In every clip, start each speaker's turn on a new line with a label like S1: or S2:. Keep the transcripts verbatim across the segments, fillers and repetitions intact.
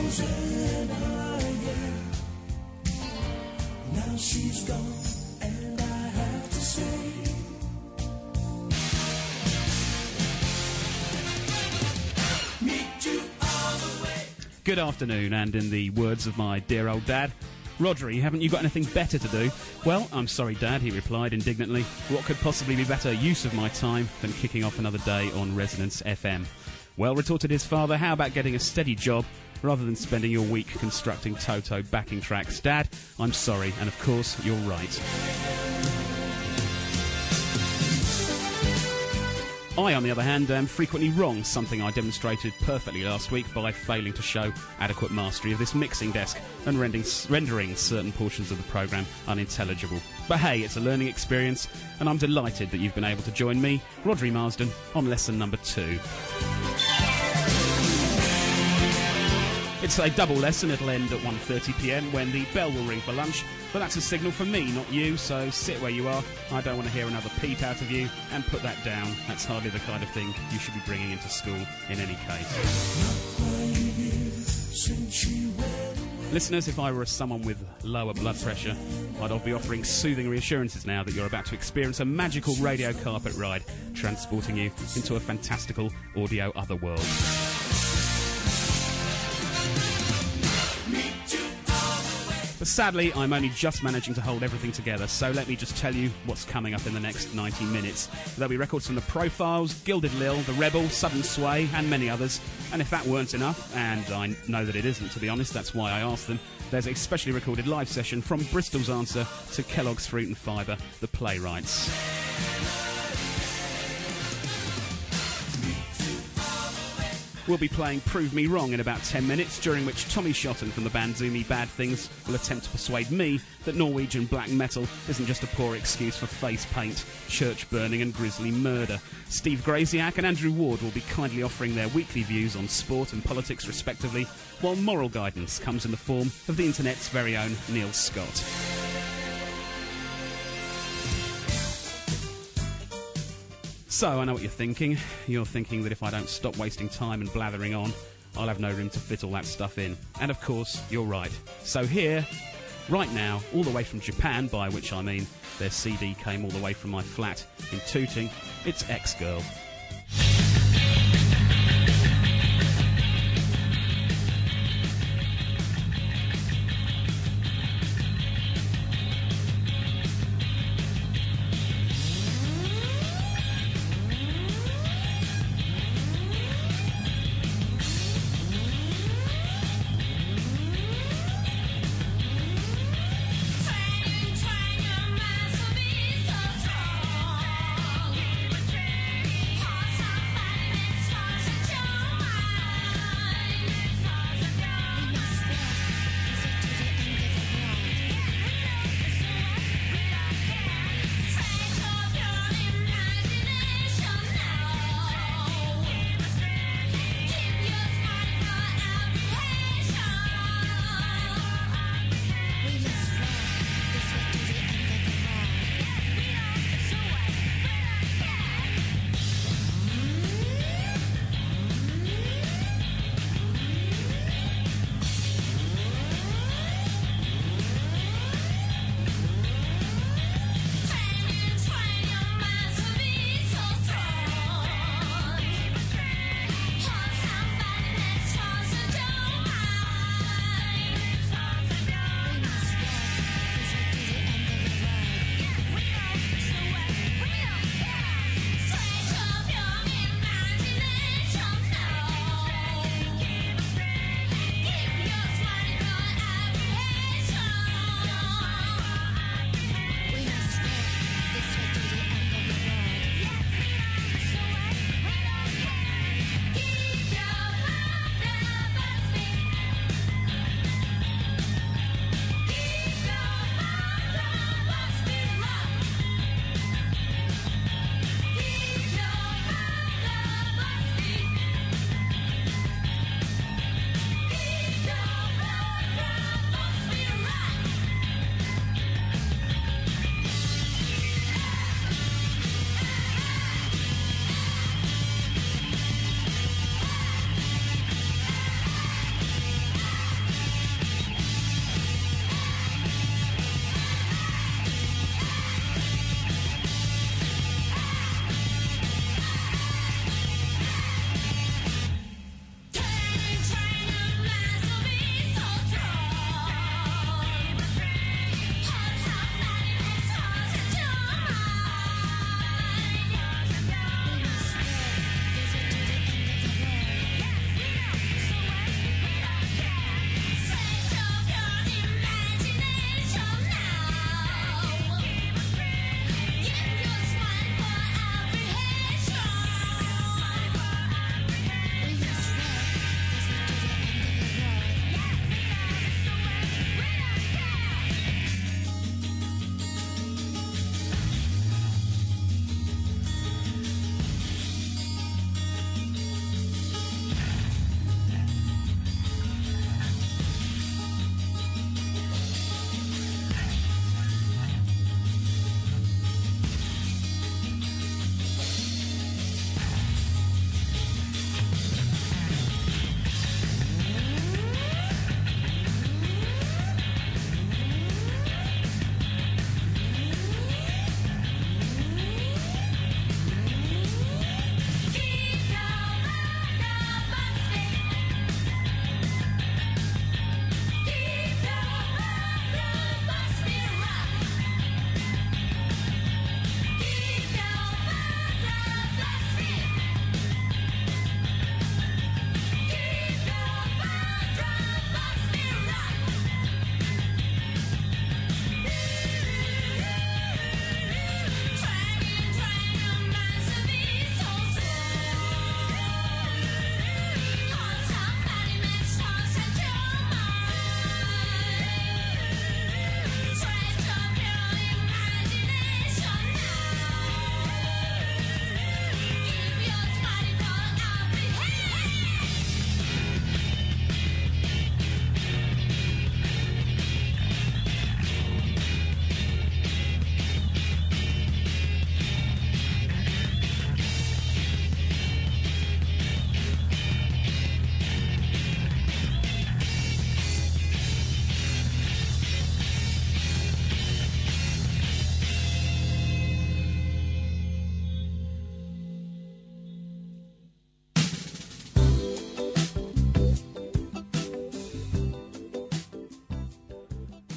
S1: Susanna, yeah. Now she's gone, and I have to say, meet you all the way.
S2: Good afternoon, and in the words of my dear old dad, Rodri, haven't you got anything better to do? Well, I'm sorry, Dad, he replied indignantly. What could possibly be better use of my time than kicking off another day on Resonance F M? Well, retorted his father, how about getting a steady job rather than spending your week constructing Toto backing tracks? Dad, I'm sorry, and of course, you're right. I, on the other hand, am frequently wrong, something I demonstrated perfectly last week by failing to show adequate mastery of this mixing desk and rendering, rendering certain portions of the programme unintelligible. But hey, it's a learning experience, and I'm delighted that you've been able to join me, Rodri Marsden, on lesson number two. It's a double lesson. It'll end at one thirty p m when the bell will ring for lunch, but that's a signal from me, not you, so sit where you are. I don't want to hear another peep out of you, and put that down. That's hardly the kind of thing you should be bringing into school in any case. Listeners, if I were someone with lower blood pressure, I'd be offering soothing reassurances now that you're about to experience a magical radio carpet ride, transporting you into a fantastical audio otherworld. But sadly, I'm only just managing to hold everything together, so let me just tell you what's coming up in the next ninety minutes. There'll be records from the Profiles, Gilded Lil, The Rebel, Sudden Sway, and many others. And if that weren't enough, and I know that it isn't, to be honest, that's why I asked them, there's a specially recorded live session from Bristol's answer to Kellogg's Fruit and Fibre, The Playwrights. We'll be playing Prove Me Wrong in about ten minutes, during which Tommy Shotten from the band Zoomy Bad Things will attempt to persuade me that Norwegian black metal isn't just a poor excuse for face paint, church burning and grisly murder. Steve Graziak and Andrew Ward will be kindly offering their weekly views on sport and politics respectively, while moral guidance comes in the form of the internet's very own Neil Scott. So, I know what you're thinking. You're thinking that if I don't stop wasting time and blathering on, I'll have no room to fit all that stuff in. And of course, you're right. So here, right now, all the way from Japan, by which I mean their C D came all the way from my flat in Tooting, it's X-Girl.
S3: Twang, twang, your mind will be so strong.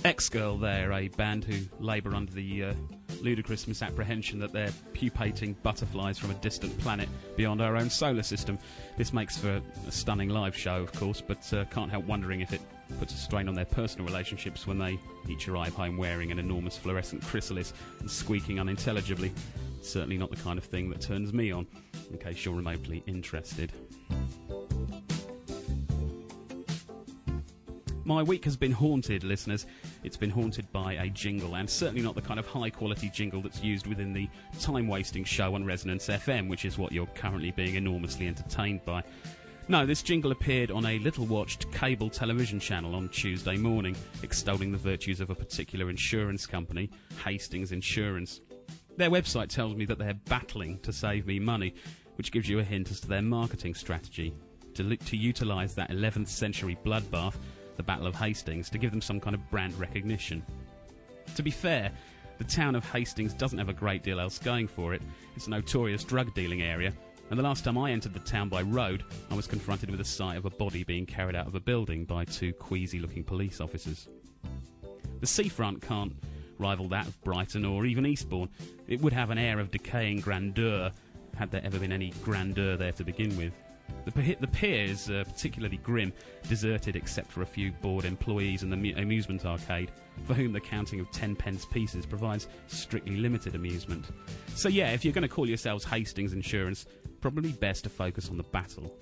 S2: X-Girl there, a band who labour under the uh, ludicrous misapprehension that they're pupating butterflies from a distant planet beyond our own solar system. This makes for a stunning live show, of course, but uh, can't help wondering if it puts a strain on their personal relationships when they each arrive home wearing an enormous fluorescent chrysalis and squeaking unintelligibly. Certainly not the kind of thing that turns me on, in case you're remotely interested. My week has been haunted, listeners. It's been haunted by a jingle, and certainly not the kind of high-quality jingle that's used within the time-wasting show on Resonance F M, which is what you're currently being enormously entertained by. No, this jingle appeared on a little-watched cable television channel on Tuesday morning, extolling the virtues of a particular insurance company, Hastings Insurance. Their website tells me that they're battling to save me money, which gives you a hint as to their marketing strategy, to, to utilise that eleventh century bloodbath, the Battle of Hastings, to give them some kind of brand recognition. To be fair, the town of Hastings doesn't have a great deal else going for it. It's a notorious drug-dealing area, and the last time I entered the town by road, I was confronted with the sight of a body being carried out of a building by two queasy-looking police officers. The seafront can't rival that of Brighton or even Eastbourne. It would have an air of decaying grandeur, had there ever been any grandeur there to begin with. The, p- the pier is uh, particularly grim, deserted except for a few bored employees and the mu- amusement arcade, for whom the counting of ten pence pieces provides strictly limited amusement. So yeah, if you're going to call yourselves Hastings Insurance, probably best to focus on the battle.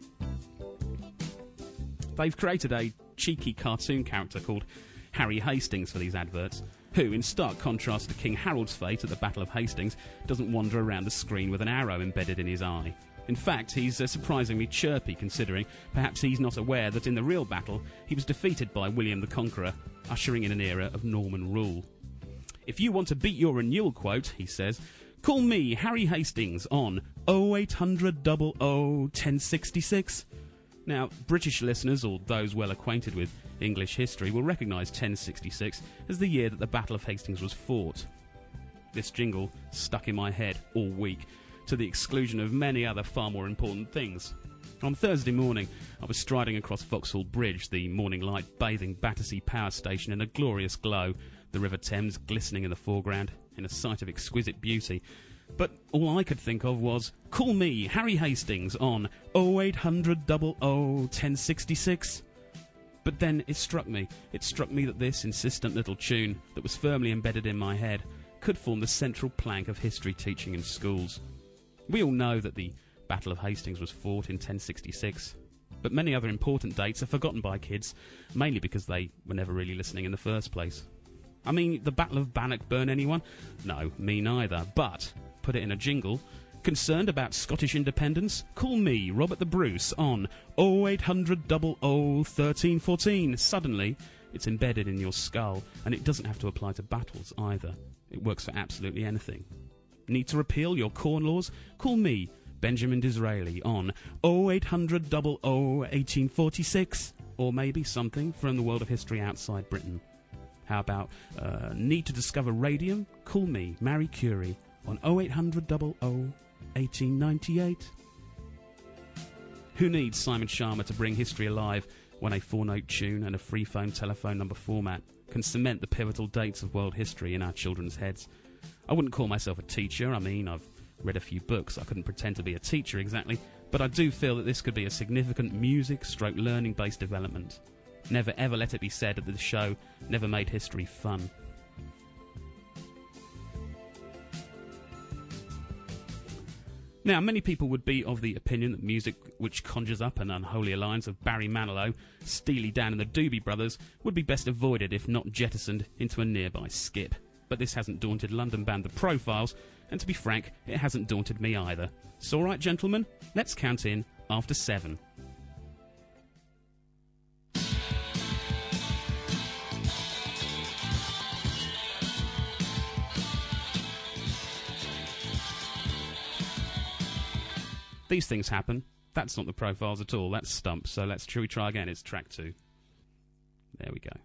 S2: They've created a cheeky cartoon character called Harry Hastings for these adverts, who, in stark contrast to King Harold's fate at the Battle of Hastings, doesn't wander around the screen with an arrow embedded in his eye. In fact, he's uh, surprisingly chirpy, considering perhaps he's not aware that in the real battle he was defeated by William the Conqueror, ushering in an era of Norman rule. If you want to beat your renewal quote, he says, call me, Harry Hastings, on oh eight hundred, oh oh, ten sixty-six. Now, British listeners, or those well acquainted with English history, will recognise ten sixty-six as the year that the Battle of Hastings was fought. This jingle stuck in my head all week, to the exclusion of many other far more important things. On Thursday morning, I was striding across Vauxhall Bridge, the morning light bathing Battersea Power Station in a glorious glow, the River Thames glistening in the foreground, in a sight of exquisite beauty. But all I could think of was, call me, Harry Hastings, on oh eight hundred, oh oh, ten sixty-six. But then it struck me, it struck me that this insistent little tune, that was firmly embedded in my head, could form the central plank of history teaching in schools. We all know that the Battle of Hastings was fought in ten sixty-six, but many other important dates are forgotten by kids, mainly because they were never really listening in the first place. I mean, the Battle of Bannockburn, anyone? No, me neither, but, put it in a jingle, concerned about Scottish independence? Call me, Robert the Bruce, on oh eight hundred, oh oh, thirteen fourteen. Suddenly, it's embedded in your skull, and it doesn't have to apply to battles either. It works for absolutely anything. Need to repeal your corn laws? Call me, Benjamin Disraeli, on oh eight hundred, oh oh, eighteen forty-six. Or maybe something from the world of history outside Britain. How about, uh, need to discover radium? Call me, Marie Curie, on oh eight hundred, oh oh, eighteen ninety-eight. Who needs Simon Sharma to bring history alive when a four-note tune and a free phone telephone number format can cement the pivotal dates of world history in our children's heads? I wouldn't call myself a teacher. I mean, I've read a few books. I couldn't pretend to be a teacher exactly, but I do feel that this could be a significant music-stroke learning-based development. Never ever let it be said that the show never made history fun. Now, many people would be of the opinion that music which conjures up an unholy alliance of Barry Manilow, Steely Dan and the Doobie Brothers would be best avoided if not jettisoned into a nearby skip. But this hasn't daunted London band The Profiles, and to be frank, it hasn't daunted me either. So alright, gentlemen, let's count in after seven. These things happen. That's not The Profiles at all, that's Stump. So let's shall we try again? It's track two. There we go.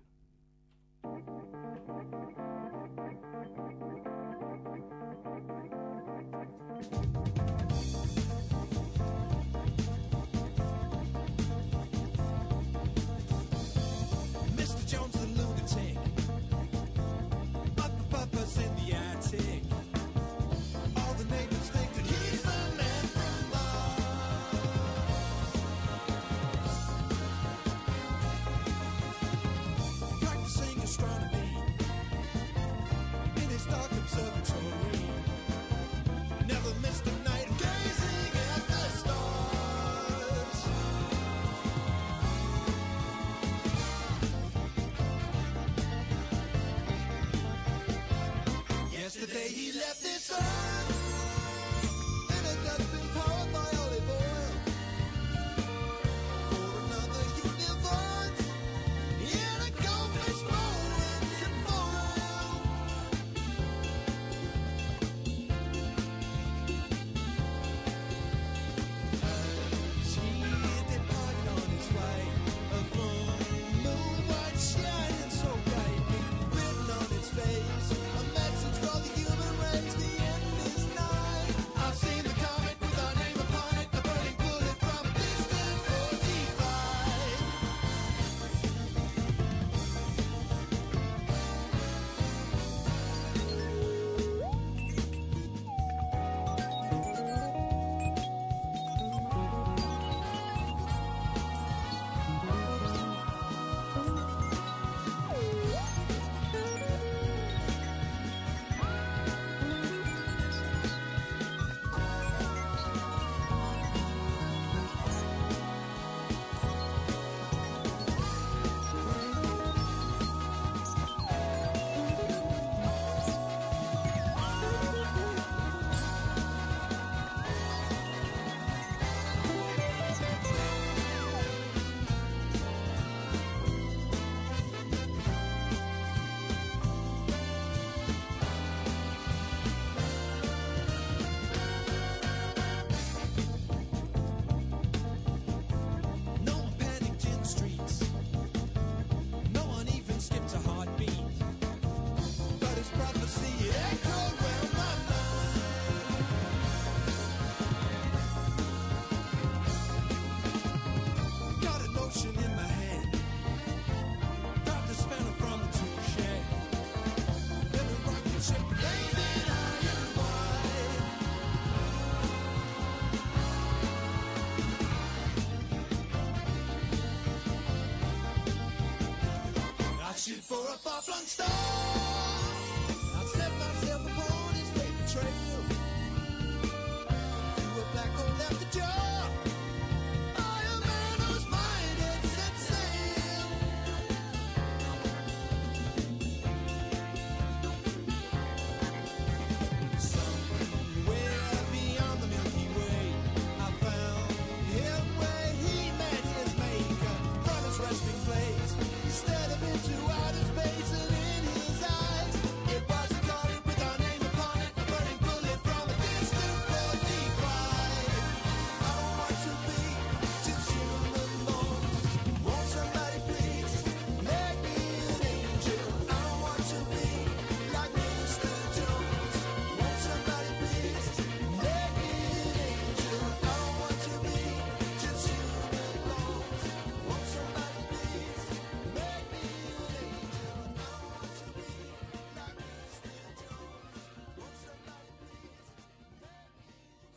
S1: Mister Jones the lunatic a far-flung star. I've set myself upon his paper trail. Through a black hole left ajar. I am a man whose mind had set sail. Somewhere beyond the Milky Way, I found him where he met his maker. From his resting place, he stared up into outer space, and in his eyes, it was a calling with our name upon it, a burning bullet from a distant forty cried. I don't want to be just human more. Won't somebody please make me an angel? I don't want to be like Mister Jones. Won't somebody please make me an angel? I don't want to be just human bones. Won't somebody please make me an angel? I don't want to be like Mister Jones. Won't somebody please?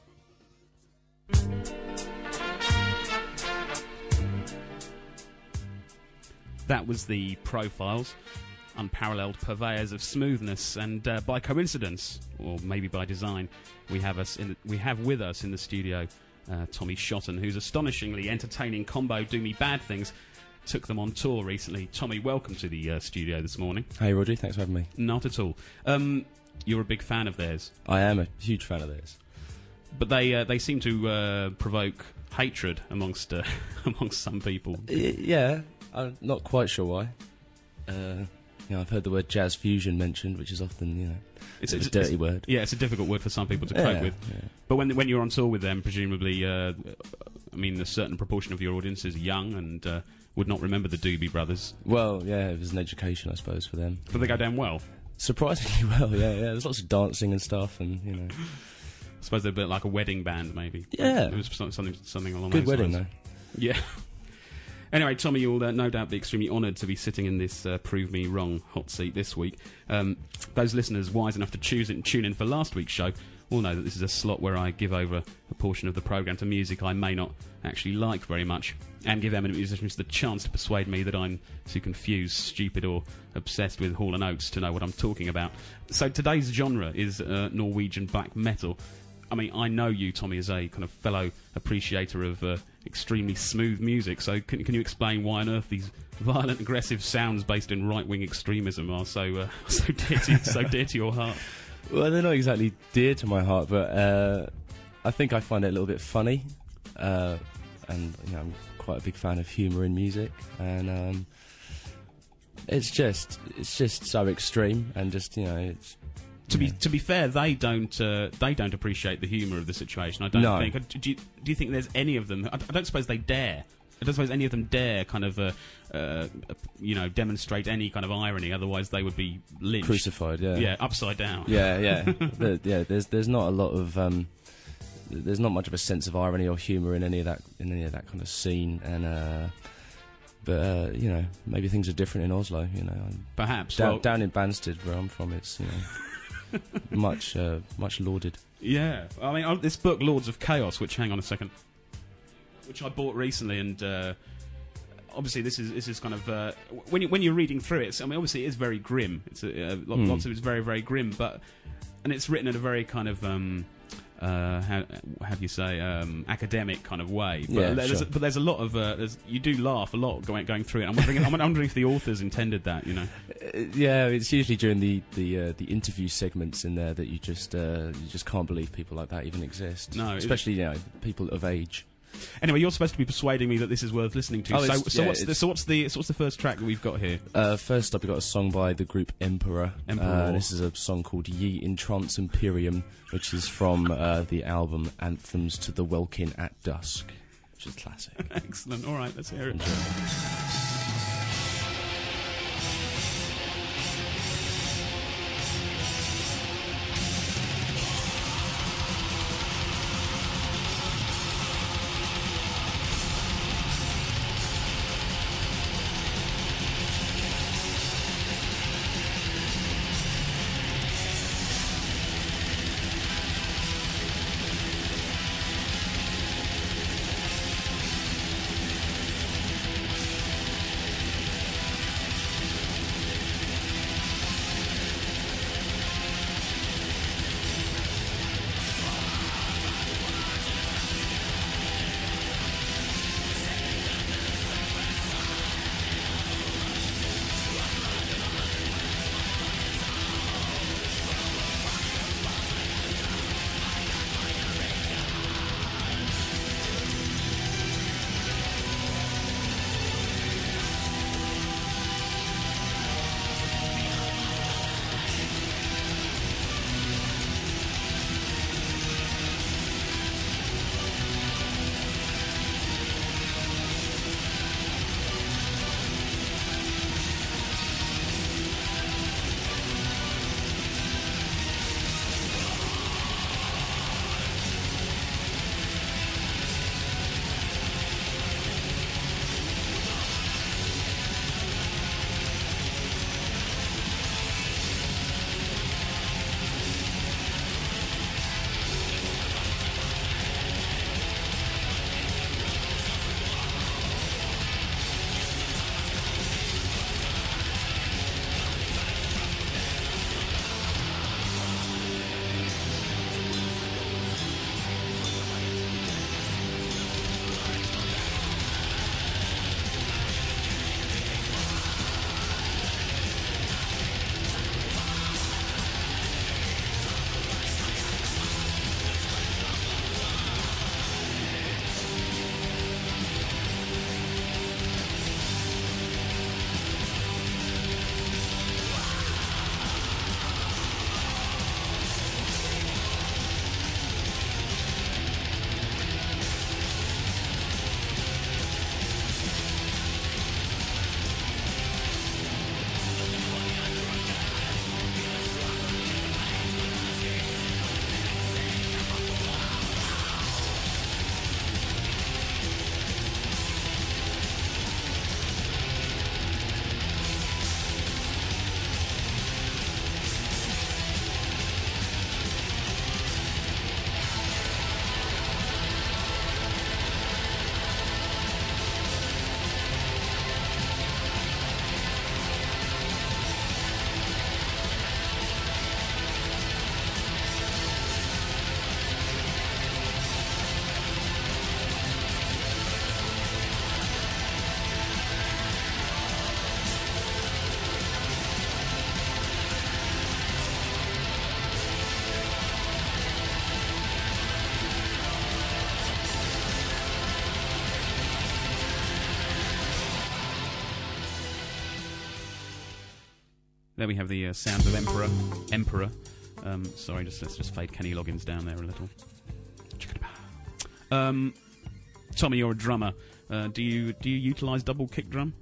S2: That was the Profiles, unparalleled purveyors of smoothness, and uh, by coincidence, or maybe by design, we have us in the, we have with us in the studio uh, Tommy Shotton, whose astonishingly entertaining combo "Do Me Bad Things" took them on tour recently. Tommy, welcome to the uh, studio this morning.
S3: Hey, Roddy, thanks for having me.
S2: Not at all. Um, you're a big fan of theirs,
S3: I am a huge fan of theirs.
S2: but they uh, they seem to uh, provoke hatred amongst uh, amongst some people.
S3: Y- yeah, I'm not quite sure why. Uh, you know, I've heard the word jazz fusion mentioned, which is often, you know,
S2: It's,
S3: a
S2: it's-
S3: dirty
S2: it's-
S3: word.
S2: Yeah, it's a difficult word for some people to
S3: Yeah,
S2: cope with.
S3: yeah.
S2: But when when you're on tour with them, presumably, uh, I mean, a certain proportion of your audience is young and uh, would not remember the Doobie Brothers,
S3: Well, yeah, it was an education, I suppose, for them.
S2: but they go down well.
S3: Surprisingly well, yeah, yeah. There's lots of dancing and stuff, and, you know.
S2: I suppose they're a bit like a wedding band, maybe.
S3: Yeah.
S2: It was so- something something along
S3: Good
S2: those
S3: wedding,
S2: lines.
S3: though.
S2: Yeah. Anyway, Tommy, you'll uh, no doubt be extremely honoured to be sitting in this uh, Prove Me Wrong hot seat this week. Um, those listeners wise enough to choose it and tune in for last week's show will know that this is a slot where I give over a portion of the programme to music I may not actually like very much, and give eminent musicians the chance to persuade me that I'm too confused, stupid, or obsessed with Hall and Oates to know what I'm talking about. So today's genre is uh, Norwegian black metal. I mean, I know you, Tommy, as a kind of fellow appreciator of uh, extremely smooth music, so can, can you explain why on earth these violent, aggressive sounds based in right-wing extremism are so uh, so dear to, so dear to your heart?
S3: Well, they're not exactly dear to my heart, but uh, I think I find it a little bit funny. Uh, and, you know, I'm quite a big fan of humour in music, and um, it's just it's just so extreme, and just, you know, it's...
S2: To be to be fair, they don't uh, they don't appreciate the humour of the situation. I don't
S3: No.
S2: think. Do you, do you think there's any of them? I, I don't suppose they dare. I don't suppose any of them dare kind of uh, uh, you know demonstrate any kind of irony. Otherwise, they would be lynched.
S3: Crucified, yeah.
S2: Yeah, upside down.
S3: Yeah, yeah, the, yeah. There's there's not a lot of um, there's not much of a sense of irony or humour in any of that in any of that kind of scene, and uh, but uh, you know, maybe things are different in Oslo. You know, I'm
S2: Perhaps.
S3: down,
S2: well,
S3: down in Banstead where I'm from, it's, you know, much uh, much lauded.
S2: Yeah, I mean, uh, this book, Lords of Chaos, which, hang on a second, which I bought recently, and uh, obviously this is this is kind of uh, when you, when you're reading through it. I mean, obviously it is very grim. It's a, uh, lo-
S3: Mm.
S2: lots of it's very very grim, but and it's written in a very kind of um, uh, how how do you say um, academic kind of way. But
S3: Yeah,
S2: there's
S3: sure.
S2: a, but there's a lot of uh, there's, you do laugh a lot going going through it. I'm wondering, I'm wondering if the authors intended that. You know.
S3: Uh, yeah, it's usually during the the uh, the interview segments in there that you just uh, you just can't believe people like that even exist.
S2: No, it-
S3: especially, you know, people of age.
S2: Anyway, you're supposed to be persuading me that this is worth listening to.
S3: Oh,
S2: so,
S3: it's-
S2: so
S3: yeah,
S2: what's the
S3: it's-
S2: so what's the so what's the first track that we've got here?
S3: Uh, first up, we got a song by the group Emperor.
S2: Emperor.
S3: Uh, this is a song called Ye in Trance Imperium, which is from uh, the album Anthems to the Welkin at Dusk, which is classic.
S2: Excellent. All right, let's hear it.
S3: Enjoy.
S1: Thank
S2: There we have the uh, sounds of Emperor. Emperor. Um, sorry, just let's just fade Kenny Loggins down there a little. Um, Tommy, you're a drummer. Uh, do you do you utilise double kick drum?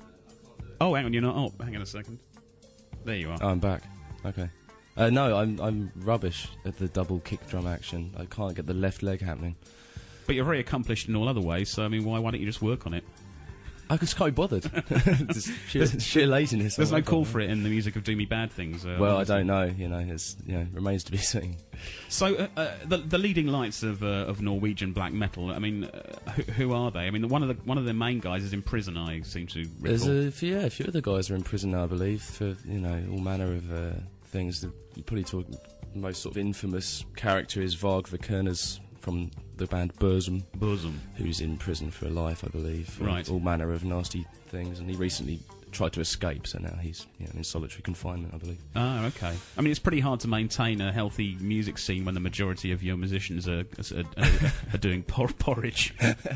S2: Oh, hang on, you're not. Oh, hang on a second. There you are.
S3: Oh, I'm back. Okay. Uh, no, I'm I'm rubbish at the double kick drum action. I can't get the left leg happening.
S2: But you're very accomplished in all other ways. So I mean, why why don't you just work on it?
S3: I just can't be bothered. Just sheer, sheer laziness.
S2: There's no call for it in the music of Do Me Bad Things. Uh,
S3: well, I don't know. You know, it's you know remains to be seen.
S2: So uh, uh, the the leading lights of uh, of Norwegian black metal. I mean, uh, who, who are they? I mean, one of the one of their main guys is in prison. I seem to recall.
S3: There's a few, yeah, a few of the guys are in prison now, I believe, for you know all manner of uh, things. The, you probably talk the most sort of infamous character is Varg Vikernes from the band Burzum,
S2: Burzum,
S3: who's in prison for life, I believe, for
S2: right.
S3: all manner of nasty things, and he recently tried to escape, so now he's you know, in solitary confinement, I believe.
S2: Oh, okay. I mean, it's pretty hard to maintain a healthy music scene when the majority of your musicians are, are, are, are doing por- porridge.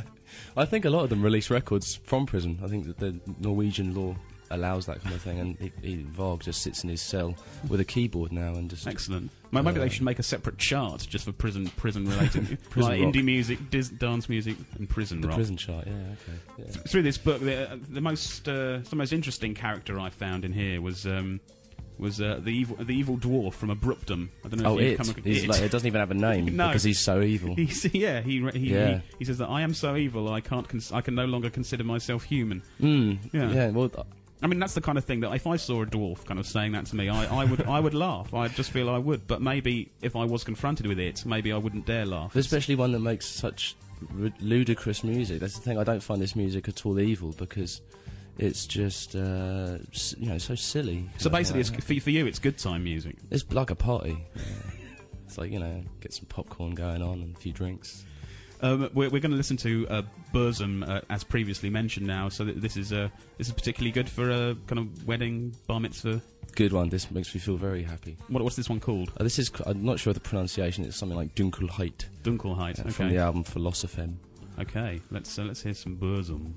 S3: I think a lot of them release records from prison. I think that the Norwegian law allows that kind of thing, and he, he, Varg just sits in his cell with a keyboard now and just...
S2: Excellent. Maybe
S3: uh,
S2: they should make a separate chart just for prison prison related
S3: prison
S2: like
S3: rock.
S2: indie music, dis- dance music, and prison
S3: the
S2: rock.
S3: prison chart, yeah, okay. Yeah.
S2: Th- Through this book, the, the most uh, the most interesting character I found in here was um, was uh, the evil the evil dwarf from Abruptum. I don't know.
S3: Oh,
S2: if you've
S3: it.
S2: come ac-
S3: He's
S2: it.
S3: Like, it doesn't even have a name
S2: No.
S3: because he's so evil.
S2: He's, yeah, he, re- he,
S3: Yeah.
S2: he he says that I am so evil I can't cons- I can no longer consider myself human.
S3: Mm,
S2: Yeah.
S3: yeah, well...
S2: I mean, that's the kind of thing that if I saw a dwarf kind of saying that to me, I, I would I would laugh. I just feel I would. But maybe if I was confronted with it, maybe I wouldn't dare laugh.
S3: Especially one that makes such r- ludicrous music. That's the thing. I don't find this music at all evil because it's just uh, s- you know so silly.
S2: So basically,
S3: Uh,
S2: it's, for, for you, it's good time music.
S3: it's like a party. Yeah. It's like you know, get some popcorn going on and a few drinks.
S2: Um, we're we're going to listen to uh, Burzum, uh, as previously mentioned now. So th- this is uh, this is particularly good for a kind of wedding, bar mitzvah.
S3: Good one. This makes me feel very happy.
S2: What, what's this one called?
S3: Uh, this is c- I'm not sure of the pronunciation. It's something like Dunkelheit
S2: Dunkelheit.
S3: uh,
S2: Okay.
S3: from the album Philosophem.
S2: Okay. Let's uh, let's hear some Burzum.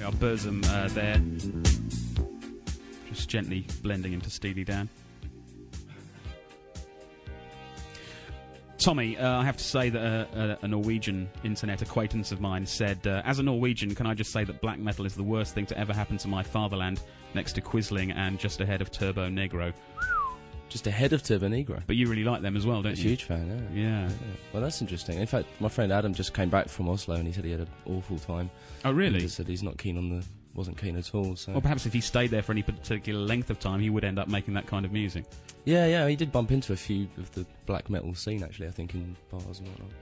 S2: Our Burzum uh, there. Just gently blending into Steely Dan. Tommy, uh, I have to say that uh, a, a Norwegian internet acquaintance of mine said, uh, as a Norwegian, can I just say that black metal is the worst thing to ever happen to my fatherland, next to Quisling and just ahead of Turbo Negro.
S3: Just ahead of Turbo Negro.
S2: But you really like them as well, don't
S3: I'm a
S2: you?
S3: huge fan, yeah.
S2: Yeah.
S3: yeah. Well, that's interesting. In fact, my friend Adam just came back from Oslo and he said he had an awful time.
S2: Oh, really?
S3: He just said he's not keen on the... wasn't keen at all, so...
S2: Well, perhaps if he stayed there for any particular length of time, he would end up making that kind of music.
S3: Yeah, yeah, he did bump into a few of the black metal scene, actually, I think, in bars and whatnot.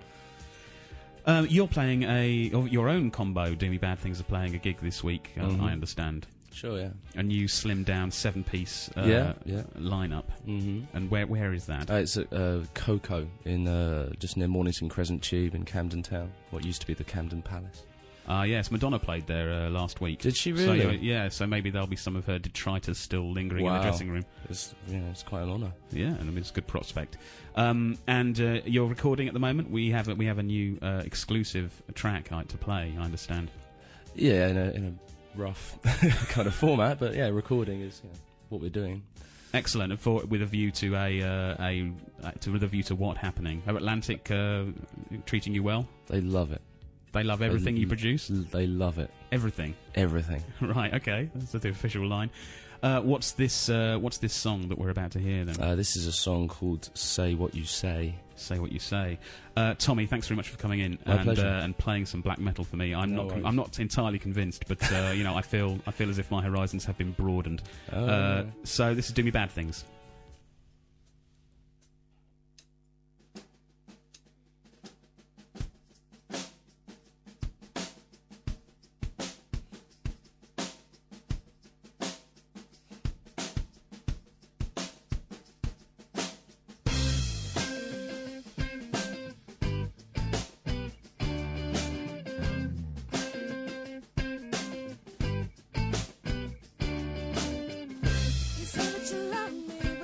S2: Um, you're playing a... Or your own combo, Do Me Bad Things, are playing a gig this week, uh,
S3: Mhm.
S2: I understand.
S3: Sure, yeah.
S2: A new slimmed-down seven-piece uh,
S3: Yeah, yeah.
S2: lineup.
S3: Mm-hmm.
S2: And where where is that?
S3: Uh, it's at uh, Coco, in, uh, just near Mornington Crescent Tube in Camden Town, what used to be the Camden Palace.
S2: Ah, uh, yes, Madonna played there uh, last week.
S3: Did she
S2: So,
S3: really?
S2: uh, yeah, so maybe there'll be some of her detritus still lingering in
S3: Wow.
S2: the dressing room.
S3: It's, yeah, it's quite an honour.
S2: Yeah, and I mean, it's a good prospect. Um, and uh, you're recording at the moment. We have a, we have a new uh, exclusive track uh, to play, I understand.
S3: Yeah, in a, in a rough kind of format, but yeah, recording is yeah, what we're doing.
S2: Excellent, and for, with a view to a, uh, a uh, to with a view to what happening. Are Atlantic uh, treating you well?
S3: They love it.
S2: They love everything
S3: They
S2: you
S3: l-
S2: produce?
S3: They love it.
S2: Everything.
S3: Everything.
S2: Right, okay. That's the official line. Uh, what's this uh, What's this song that we're about to hear then?
S3: Uh, this is a song called Say What You Say.
S2: Say What You Say. Uh, Tommy, thanks very much for coming in
S3: My
S2: and
S3: pleasure.
S2: uh, and playing some black metal for me. I'm
S3: No
S2: not con-
S3: worries.
S2: I'm not entirely convinced, but uh, you know, I feel I feel as if my horizons have been broadened.
S3: Oh,
S2: Uh, so this is Do Me Bad Things.
S4: You say that you love me,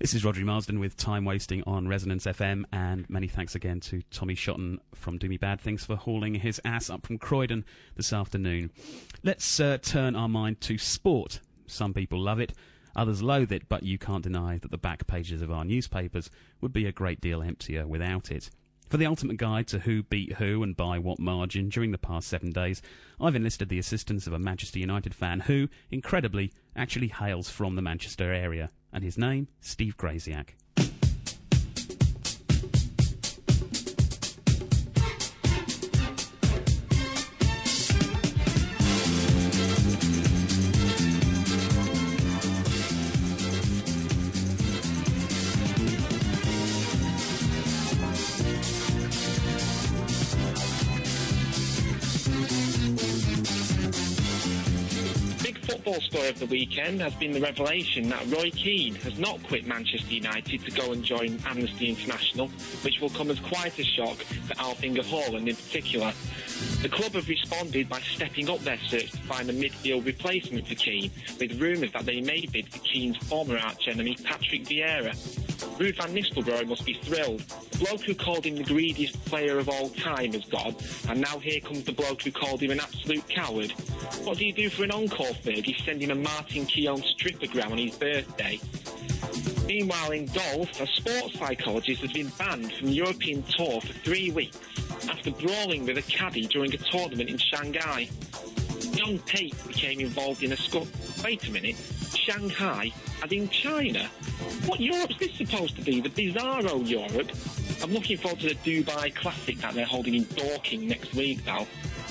S2: This is Rodri Marsden with Time Wasting on Resonance F M, and many thanks again to Tommy Shotton from Do Me Bad Things for hauling his ass up from Croydon this afternoon. Let's uh, turn our mind to sport. Some people love it, others loathe it, but you can't deny that the back pages of our newspapers would be a great deal emptier without it. For the ultimate guide to who beat who and by what margin during the past seven days, I've enlisted the assistance of a Manchester United fan who, incredibly, actually hails from the Manchester area. And his name, Steve Graziak.
S4: Football story of the weekend has been the revelation that Roy Keane has not quit Manchester United to go and join Amnesty International, which will come as quite a shock to Alf-Inge Haaland in particular. The club have responded by stepping up their search to find a midfield replacement for Keane, with rumours that they may bid for Keane's former arch-enemy Patrick Vieira. Ruud van Nistelrooy must be thrilled. The bloke who called him the greediest player of all time has gone, and now here comes the bloke who called him an absolute coward. What do you do for an encore, Fergie? Send him a Martin Keown strippogram on his birthday. Meanwhile, in golf, a sports psychologist has been banned from the European Tour for three weeks after brawling with a caddy during a tournament in Shanghai. John Tate became involved in a scuffle. Wait a minute, Shanghai, as in China? What Europe's this supposed to be? The bizarro Europe? I'm looking forward to the Dubai Classic that they're holding in Dorking next week, though.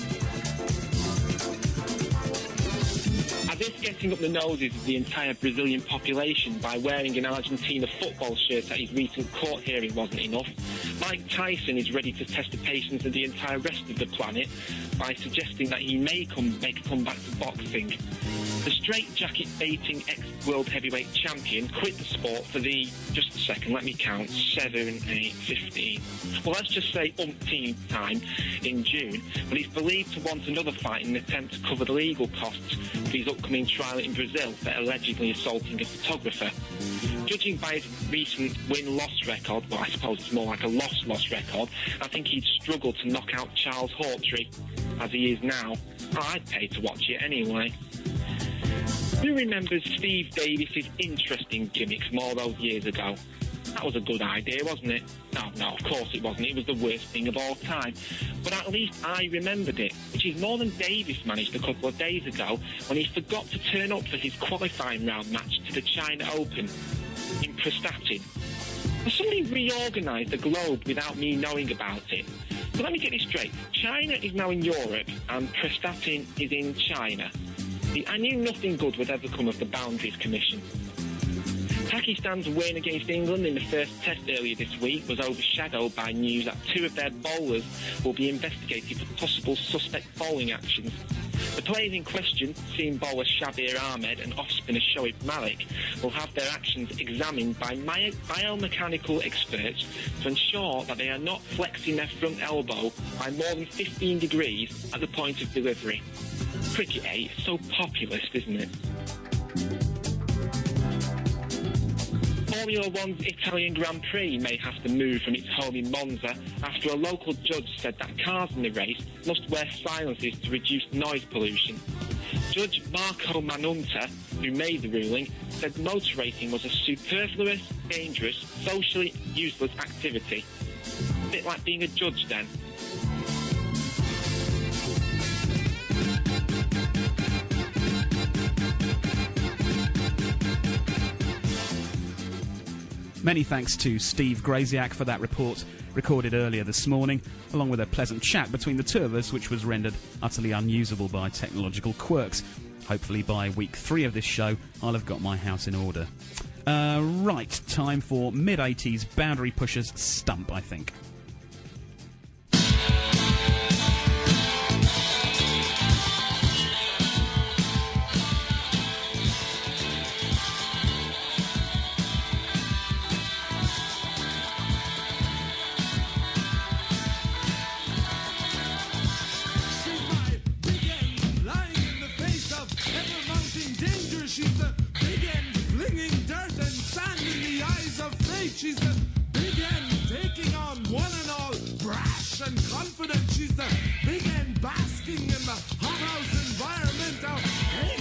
S4: As if getting up the noses of the entire Brazilian population by wearing an Argentina football shirt at his recent court hearing wasn't enough, Mike Tyson is ready to test the patience of the entire rest of the planet by suggesting that he may come make a comeback to boxing. The straitjacket baiting ex-world heavyweight champion quit the sport for the, just a second, let me count, seven, eight, fifteen, well, let's just say umpteenth time in June, but he's believed to want another fight in an attempt to cover the legal costs of his upcoming trial in Brazil for allegedly assaulting a photographer. Judging by his recent win-loss record, well, I suppose it's more like a loss-loss record, I think he'd struggle to knock out Charles Hawtrey, as he is now. Oh, I'd pay to watch it anyway. Who remembers Steve Davis's interesting gimmick from all those years ago? That was a good idea, wasn't it? No, no, of course it wasn't. It was the worst thing of all time. But at least I remembered it, which is more than Davis managed a couple of days ago when he forgot to turn up for his qualifying round match to the China Open in Prestatyn. Has somebody reorganised the globe without me knowing about it? So let me get this straight. China is now in Europe and Prestatyn is in China. I knew nothing good would ever come of the Boundaries Commission. Pakistan's win against England in the first test earlier this week was overshadowed by news that two of their bowlers will be investigated for possible suspect bowling actions. The players in question, seam bowler Shabir Ahmed and off-spinner Shoaib Malik, will have their actions examined by bio- biomechanical experts to ensure that they are not flexing their front elbow by more than fifteen degrees at the point of delivery. Cricket, eh? It's so populist, isn't it? Formula One's Italian Grand Prix may have to move from its home in Monza after a local judge said that cars in the race must wear silencers to reduce noise pollution. Judge Marco Manunta, who made the ruling, said motor racing was a superfluous, dangerous, socially useless activity. A bit like being a judge, then.
S2: Many thanks to Steve Graziak for that report, recorded earlier this morning, along with a pleasant chat between the two of us, which was rendered utterly unusable by technological quirks. Hopefully by week three of this show, I'll have got my house in order. Uh, right, time for mid-eighties Boundary Pushers Stump, I think.
S1: She's a big end, flinging dirt and sand in the eyes she's the big end, taking on one and all, brash and confident. She's the big end, basking in the hothouse environment of hate.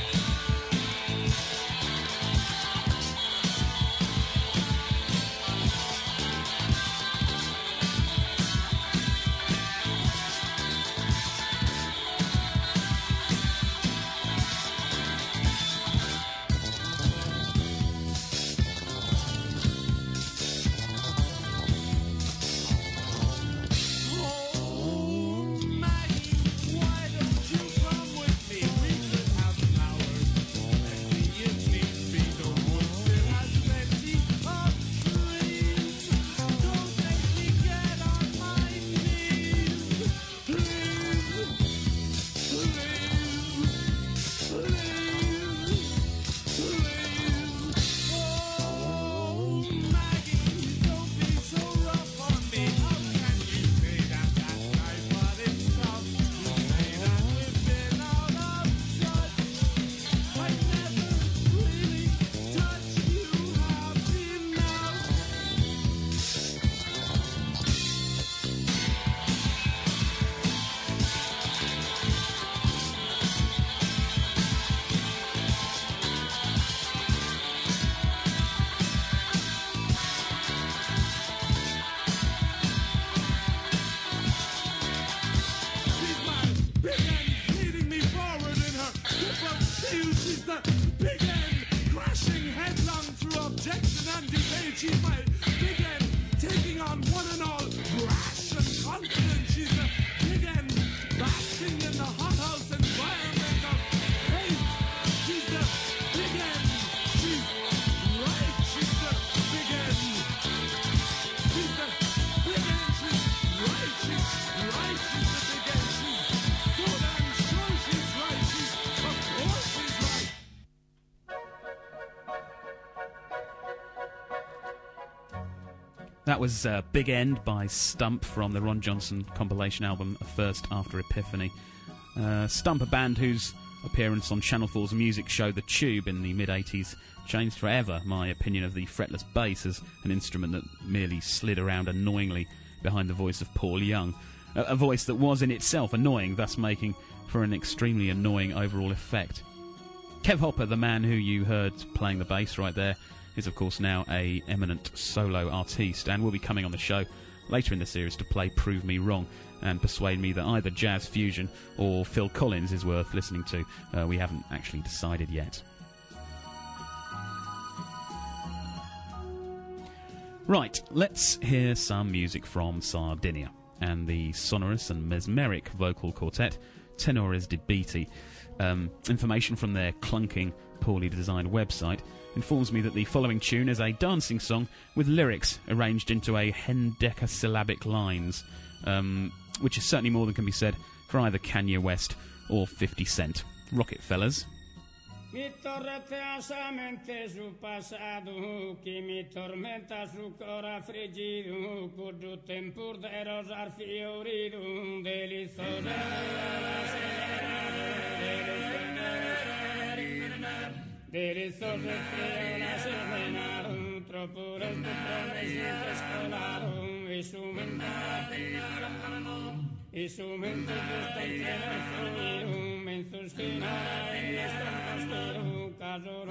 S1: She's my big end, taking on one and all, brash and confident. She's the big end, basking in the hothouse environment of hate. She's the big end, she's right, she's the big end. She's the big end, she's right, she's right, she's the big end. She's so damn sure she's right, she's, of course she's right.
S2: That was uh, Big End by Stump from the Ron Johnson compilation album First After Epiphany. Uh, Stump, a band whose appearance on Channel four's music show The Tube in the mid-eighties changed forever my opinion of the fretless bass as an instrument that merely slid around annoyingly behind the voice of Paul Young. A, a voice that was in itself annoying, thus making for an extremely annoying overall effect. Kev Hopper, the man who you heard playing the bass right there, is of course now a eminent solo artiste and will be coming on the show later in the series to play Prove Me Wrong and persuade me that either jazz fusion or Phil Collins is worth listening to. Uh, we haven't actually decided yet. Right, let's hear some music from Sardinia and the sonorous and mesmeric vocal quartet Tenores di Beatty. Um, information from their clunking, poorly designed website informs me that the following tune is a dancing song with lyrics arranged into a hendecasyllabic lines, um, which is certainly more than can be said for either Kanye West or fifty Cent. Rock it, fellas.
S5: Mi torreteasamente su pasado, que mi tormenta su cora frigido, cuyo tempur de rosar fiorido, delizosa delizosa la semana, troppo resto promessi scolato, e su mente e su mente sta in menzo schinare in questo caso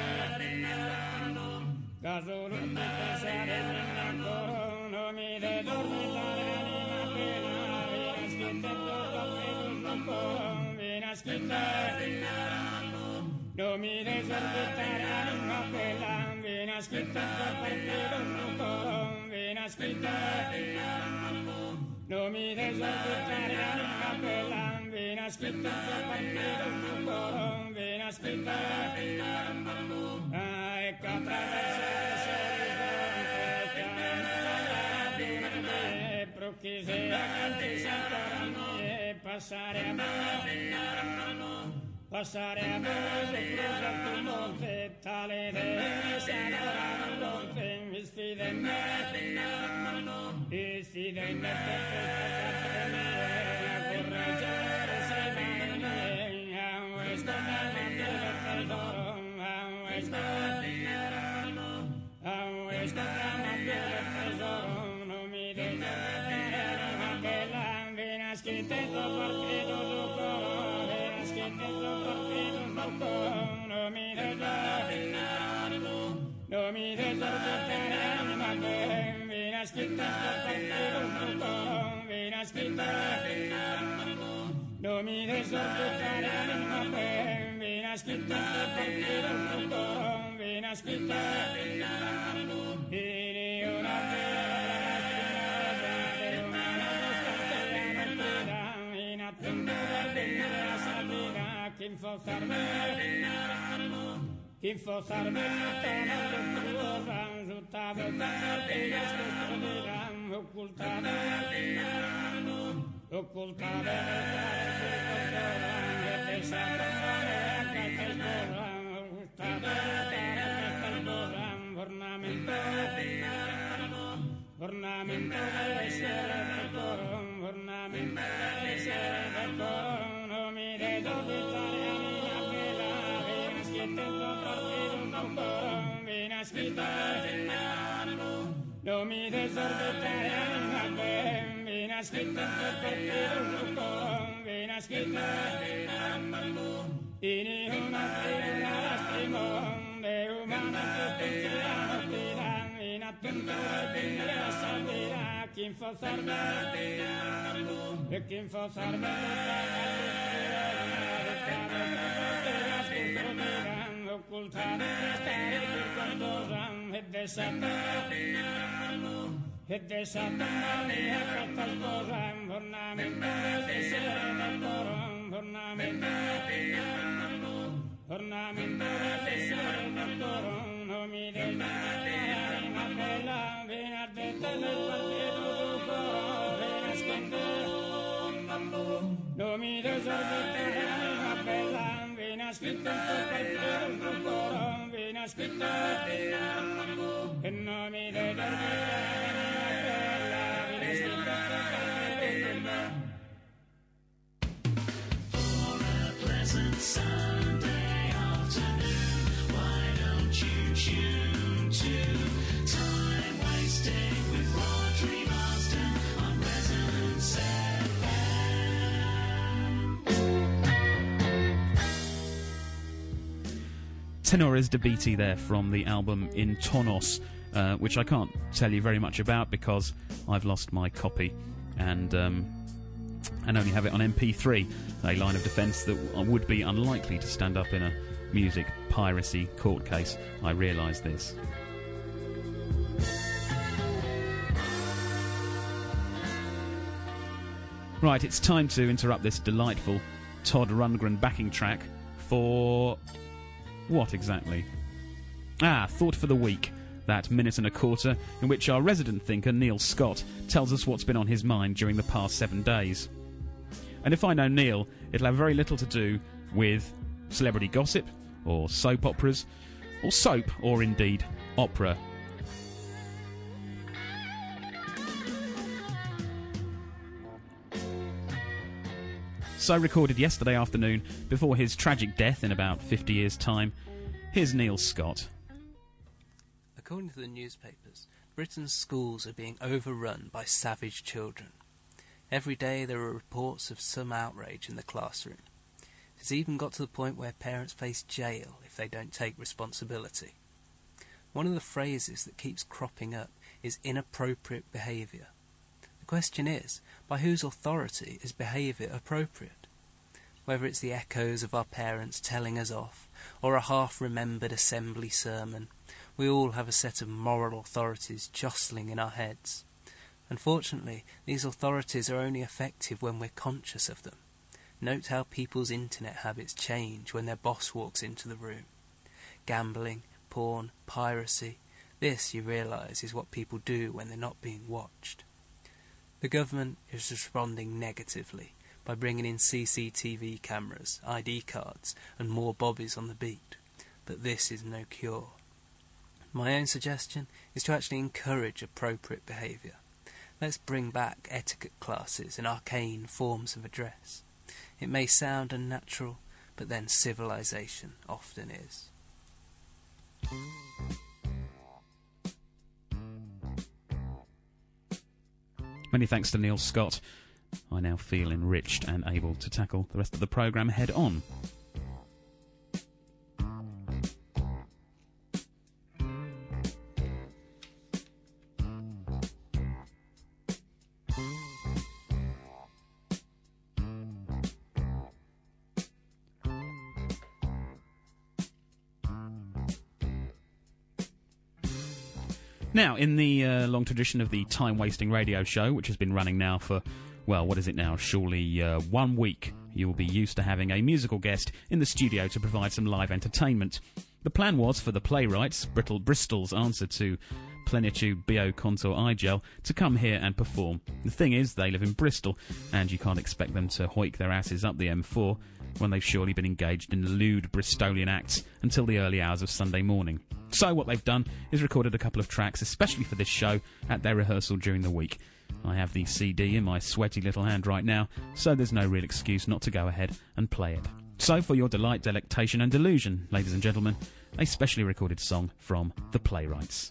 S5: caso pensare ancora non mi de dormire la pena e schittare un po' viene a schittare non mi de dormire una bella viene a schittare un po' viene a schittare non mi de dormire una bella viene a schittare un po' viene a schittare ah ecco che se avanti e passare a mano passare a mano sul monte tale deve sarà il monte mi sfida in me e sfida in me a correggere se bene a questo a questo a questo No mi desorbitaré anima ben, ven a scritta perché non tutto, ven a scritta e una bella umana in attentura della salida che infosarme che infosarme lontano del tuo risultato che la scoprira occultata occultata e pensata che te sborra occultata ornamento ornamento dell'essere del coro ornamento dell'essere del coro non mi devo buttare anima bella viene scritta in partito un coro viene scritta non mi desorbitare anima bella viene scritta in partito un coro viene scritta in una figura stimo de umana tuttina tira in attentura della salida che infosarme e che infosarme occultare stare per qualcosa e desata e desata male a questa cosa ornamento dell'essere del coro ornamento ornamento dell'essere del coro non mi devi ma bella viene a detta nel partito del coro viene a scritta non mi desorbitare ma bella viene a scritta in partito del coro viene a scritta e non mi desorbitare ma bella viene a scritta in partito del coro.
S6: Pleasant Sunday afternoon, why don't you tune to Time Wasting with Rodri Marsden on Resonance F M.
S2: Tenores de Beatty there from the album In Tonos, uh, which I can't tell you very much about because I've lost my copy and um, and only have it on M P three, a line of defence that would be unlikely to stand up in a music piracy court case. I realise this. Right, it's time to interrupt this delightful Todd Rundgren backing track for... what exactly? Ah, Thought for the Week, that minute and a quarter in which our resident thinker Neil Scott tells us what's been on his mind during the past seven days. And if I know Neil, it'll have very little to do with celebrity gossip, or soap operas, or soap, or indeed opera. So recorded yesterday afternoon, before his tragic death in about fifty years' time, here's Neil Scott.
S7: According to the newspapers, Britain's schools are being overrun by savage children. Every day there are reports of some outrage in the classroom. It has even got to the point where parents face jail if they don't take responsibility. One of the phrases that keeps cropping up is inappropriate behaviour. The question is, by whose authority is behaviour appropriate? Whether it's the echoes of our parents telling us off, or a half-remembered assembly sermon, we all have a set of moral authorities jostling in our heads. Unfortunately, these authorities are only effective when we're conscious of them. Note how people's internet habits change when their boss walks into the room. Gambling, porn, piracy, this, you realise, is what people do when they're not being watched. The government is responding negatively by bringing in C C T V cameras, I D cards, and more bobbies on the beat. But this is no cure. My own suggestion is to actually encourage appropriate behaviour. Let's bring back etiquette classes and arcane forms of address. It may sound unnatural, but then civilization often is.
S2: Many thanks to Neil Scott. I now feel enriched and able to tackle the rest of the programme head on. Now, in the uh, long tradition of the time-wasting radio show, which has been running now for, well, what is it now? Surely uh, one week. You will be used to having a musical guest in the studio to provide some live entertainment. The plan was for the playwrights, Brittle, Bristol's answer to Plenitude Bio Contour Eye Gel, to come here and perform. The thing is, they live in Bristol, and you can't expect them to hoik their asses up the M four when they've surely been engaged in lewd Bristolian acts until the early hours of Sunday morning. So what they've done is recorded a couple of tracks, especially for this show, at their rehearsal during the week. I have the C D in my sweaty little hand right now, so there's no real excuse not to go ahead and play it. So for your delight, delectation and delusion, ladies and gentlemen, a specially recorded song from the Playwrights.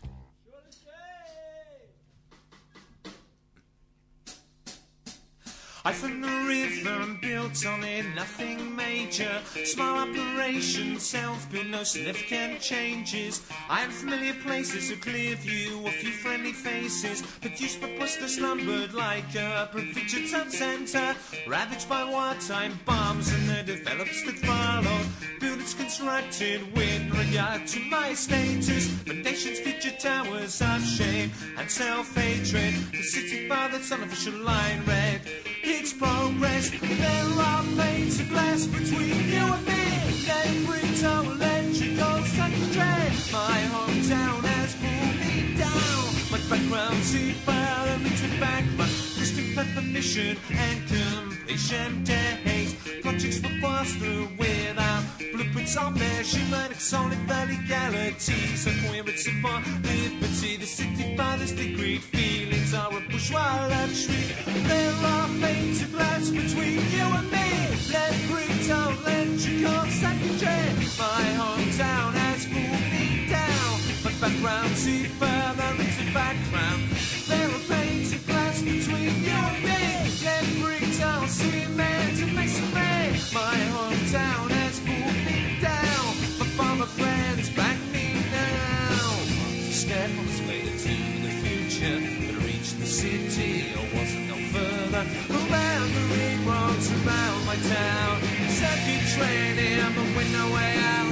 S6: I found the rhythm built on it, nothing major. Small operation, self-built, no significant changes. I am familiar places, a clear view, a few friendly faces, but used but Buster slumbered like a provincial town centre, ravaged by wartime bombs and the develops that followed. Buildings constructed with regard to my status, but nations feature towers of shame and self-hatred. The city father's unofficial line read, it's progress. There are panes of glass between you and me. Every toll, electrical, second dread. My hometown has pulled me down. My background's environmental background, distant premonition and completion days. Projects were passed through without blueprints or measurement. It's only the legalities of coherence and for liberty. The city fathers decreed feelings are a bourgeois luxury. There are panes of glass between you and me. Let brick down, electrical, secondary. My hometown has pulled me down. My background, see further into background. There are panes of glass between you and me. Let brick down, cement and masonry. My hometown has pulled me down. My former friends back me now. Step on the way to the future, but reach the city or wasn't no further. Around the ring roads around my town, circuit training, but with no way out.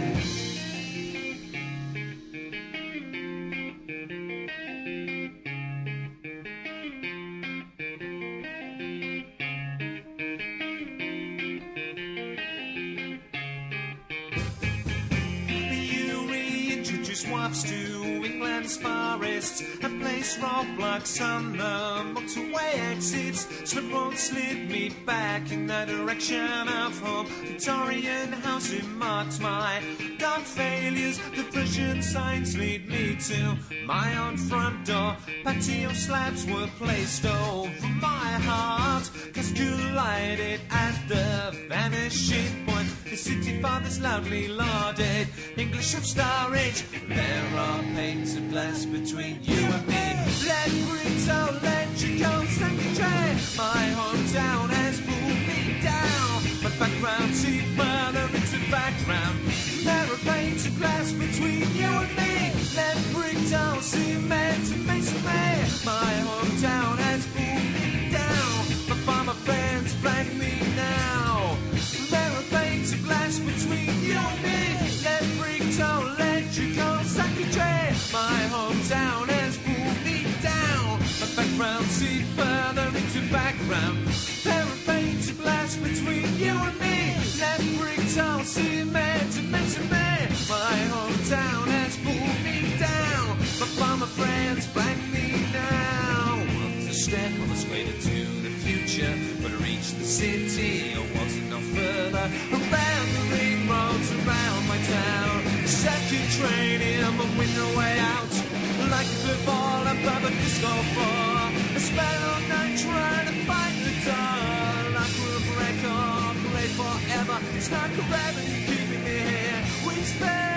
S6: Swaps to England's forests and place roadblocks on the motorway exits. Slip road slid me back in the direction of home. Victorian housing marks my dark failures. The Persian signs lead me to my own front door. Patio slabs were placed over my heart, cause collided at the vanishing point. The city fathers loudly lauded English of Star Age. There are panes of glass between you and me. Let bricks out, electrical, secondary. My hometown has pulled me down. My background, see further into background. There are panes of glass between you and me. Let bricks out, cement and masonry. My hometown has pulled me down. My farmer friends blank me now. There are panes of glass between you and me. Let bricks out, electrical, secondary. My hometown has pulled me down. My background, see further into background. There are panes of glass between you and me. Let bricks out, cement and masonry. My hometown has pulled me down. My farmer friends blank me now. To step on the way to the future, but reach the city or wasn't no further. Around the ring roads around my town, second train in, but with no way out. Like a cliff all above a disco floor. I spent all night trying to find the door. Like a record, play forever. It's not gravity keeping me here. We spare.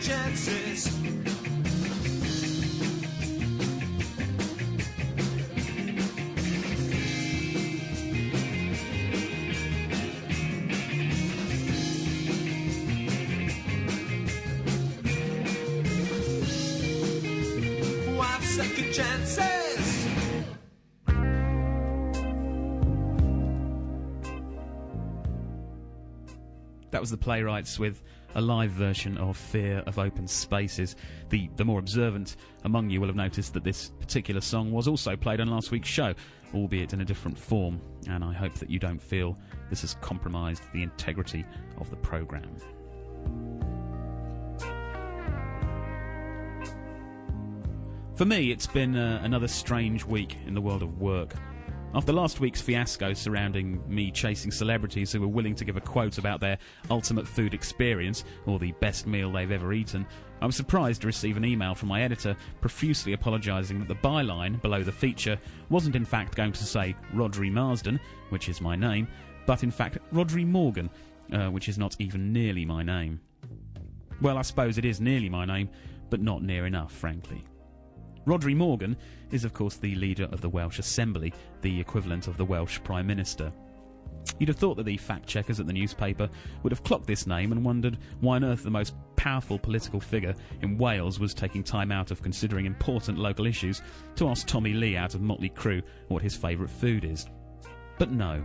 S6: chances. What second chances?
S2: That was the Playwrights with a live version of Fear of Open Spaces. The, the more observant among you will have noticed that this particular song was also played on last week's show, albeit in a different form, and I hope that you don't feel this has compromised the integrity of the programme. For me, it's been uh, another strange week in the world of work. After last week's fiasco surrounding me chasing celebrities who were willing to give a quote about their ultimate food experience, or the best meal they've ever eaten, I was surprised to receive an email from my editor profusely apologising that the byline below the feature wasn't in fact going to say Rhodri Marsden, which is my name, but in fact Rhodri Morgan, uh, which is not even nearly my name. Well, I suppose it is nearly my name, but not near enough, frankly. Rhodri Morgan is, of course, the leader of the Welsh Assembly, the equivalent of the Welsh Prime Minister. You'd have thought that the fact-checkers at the newspaper would have clocked this name and wondered why on earth the most powerful political figure in Wales was taking time out of considering important local issues to ask Tommy Lee out of Motley Crue what his favourite food is. But no.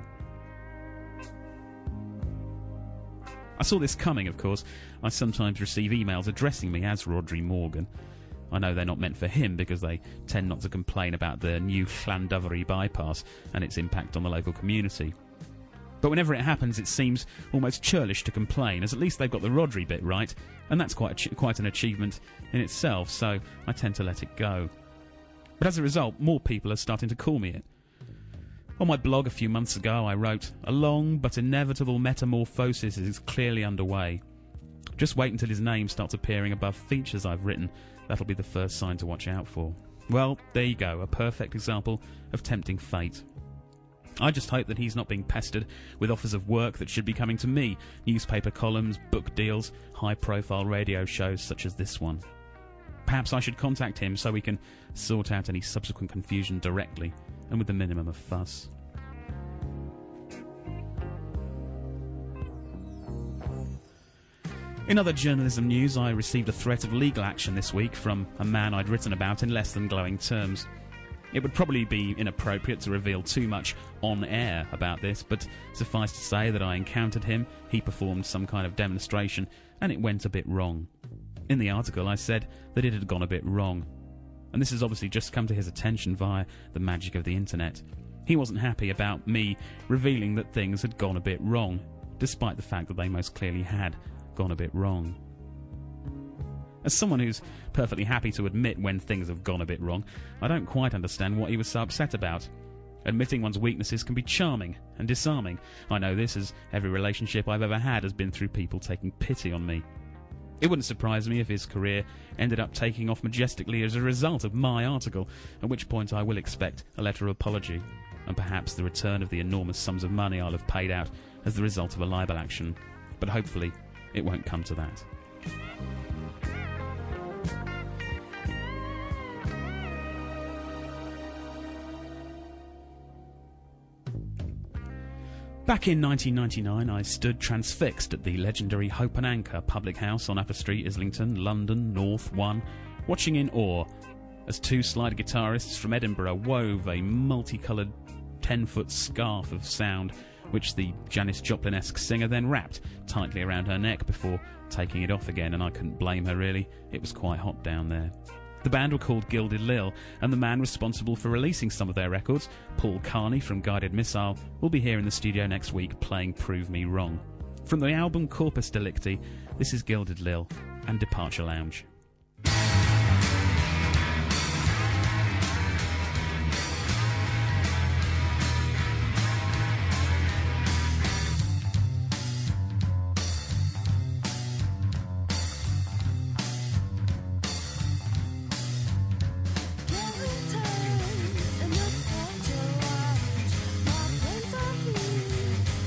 S2: I saw this coming, of course. I sometimes receive emails addressing me as Rhodri Morgan. I know they're not meant for him because they tend not to complain about the new Llandovery bypass and its impact on the local community. But whenever it happens, it seems almost churlish to complain, as at least they've got the Rhodri bit right, and that's quite a ch- quite an achievement in itself, so I tend to let it go. But as a result, more people are starting to call me it. On my blog a few months ago, I wrote, "A long but inevitable metamorphosis is clearly underway. Just wait until his name starts appearing above features I've written. That'll be the first sign to watch out for." Well, there you go, a perfect example of tempting fate. I just hope that he's not being pestered with offers of work that should be coming to me, newspaper columns, book deals, high-profile radio shows such as this one. Perhaps I should contact him so we can sort out any subsequent confusion directly and with the minimum of fuss. In other journalism news, I received a threat of legal action this week from a man I'd written about in less than glowing terms. It would probably be inappropriate to reveal too much on air about this, but suffice to say that I encountered him, he performed some kind of demonstration, and it went a bit wrong. In the article I said that it had gone a bit wrong. And this has obviously just come to his attention via the magic of the internet. He wasn't happy about me revealing that things had gone a bit wrong, despite the fact that they most clearly had gone a bit wrong. As someone who's perfectly happy to admit when things have gone a bit wrong, I don't quite understand what he was so upset about. Admitting one's weaknesses can be charming and disarming. I know this, as every relationship I've ever had has been through people taking pity on me. It wouldn't surprise me if his career ended up taking off majestically as a result of my article, at which point I will expect a letter of apology, and perhaps the return of the enormous sums of money I'll have paid out as the result of a libel action. But hopefully it won't come to that. Back in nineteen ninety-nine, I stood transfixed at the legendary Hope and Anchor public house on Upper Street, Islington, London, North one, watching in awe as two slide guitarists from Edinburgh wove a multicoloured ten-foot scarf of sound, which the Janis Joplin-esque singer then wrapped tightly around her neck before taking it off again, and I couldn't blame her really. It was quite hot down there. The band were called Gilded Lil, and the man responsible for releasing some of their records, Paul Carney from Guided Missile, will be here in the studio next week playing Prove Me Wrong. From the album Corpus Delicti, this is Gilded Lil and Departure Lounge.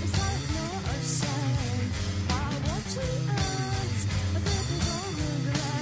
S8: I watch the eyes of the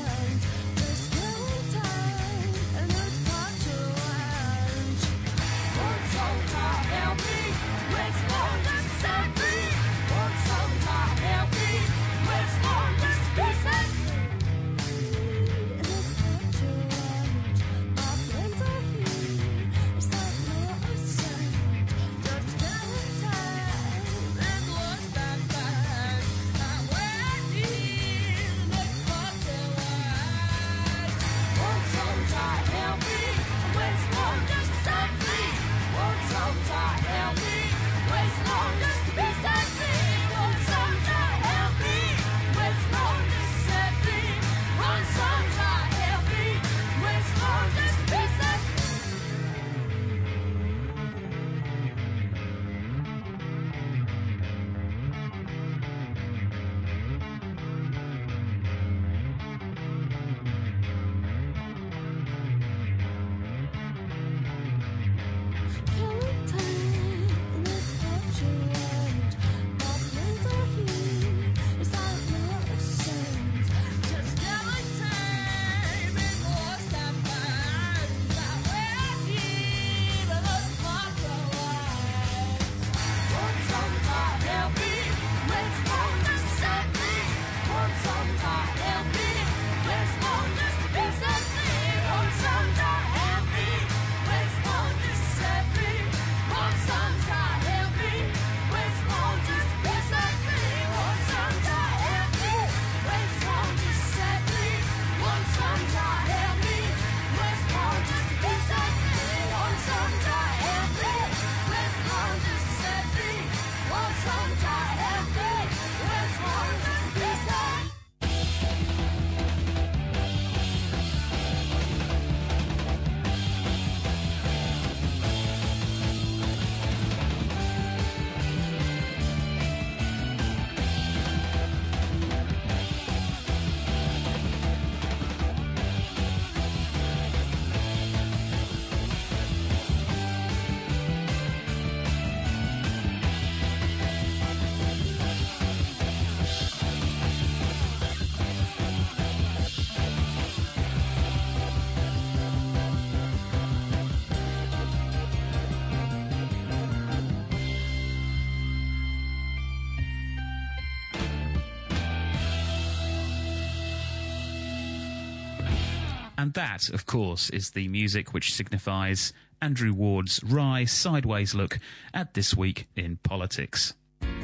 S2: And that, of course, is the music which signifies Andrew Ward's wry, sideways look at This Week in Politics.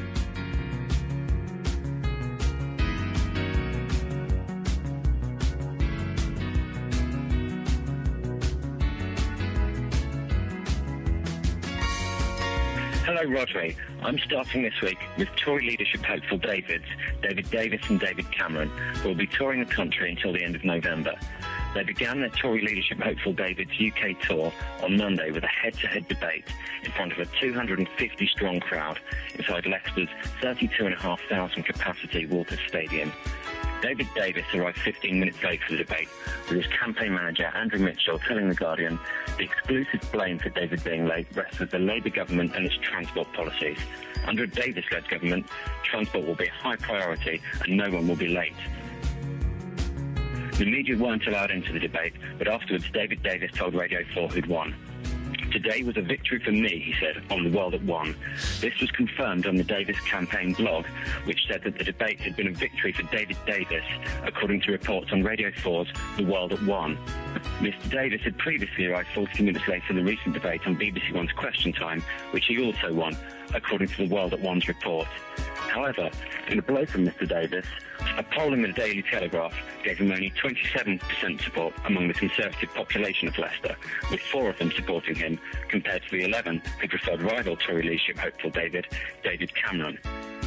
S8: Hello, Rodri. I'm starting this week with Tory leadership hopeful Davids, David Davis and David Cameron, who will be touring the country until the end of November. They began their Tory leadership hopeful David's U K tour on Monday with a head-to-head debate in front of a two hundred fifty strong crowd inside Leicester's thirty-two thousand five hundred capacity Walters Stadium. David Davis arrived fifteen minutes late for the debate, with his campaign manager, Andrew Mitchell, telling The Guardian the exclusive blame for David being late rests with the Labour government and its transport policies. Under a Davis-led government, transport will be a high priority and no one will be late. The media weren't allowed into the debate, but afterwards David Davis told Radio four who'd won. Today was a victory for me, he said, on The World at One. This was confirmed on the Davis campaign blog, which said that the debate had been a victory for David Davis, according to reports on Radio four's The World at One. Mister Davis had previously arrived forty minutes late for the recent debate on B B C One's Question Time, which he also won, according to The World at One's report. However, in a blow from Mister Davis, a poll in the Daily Telegraph gave him only twenty-seven percent support among the Conservative population of Leicester, with four of them supporting him, compared to the eleven who preferred rival Tory leadership hopeful David, David Cameron.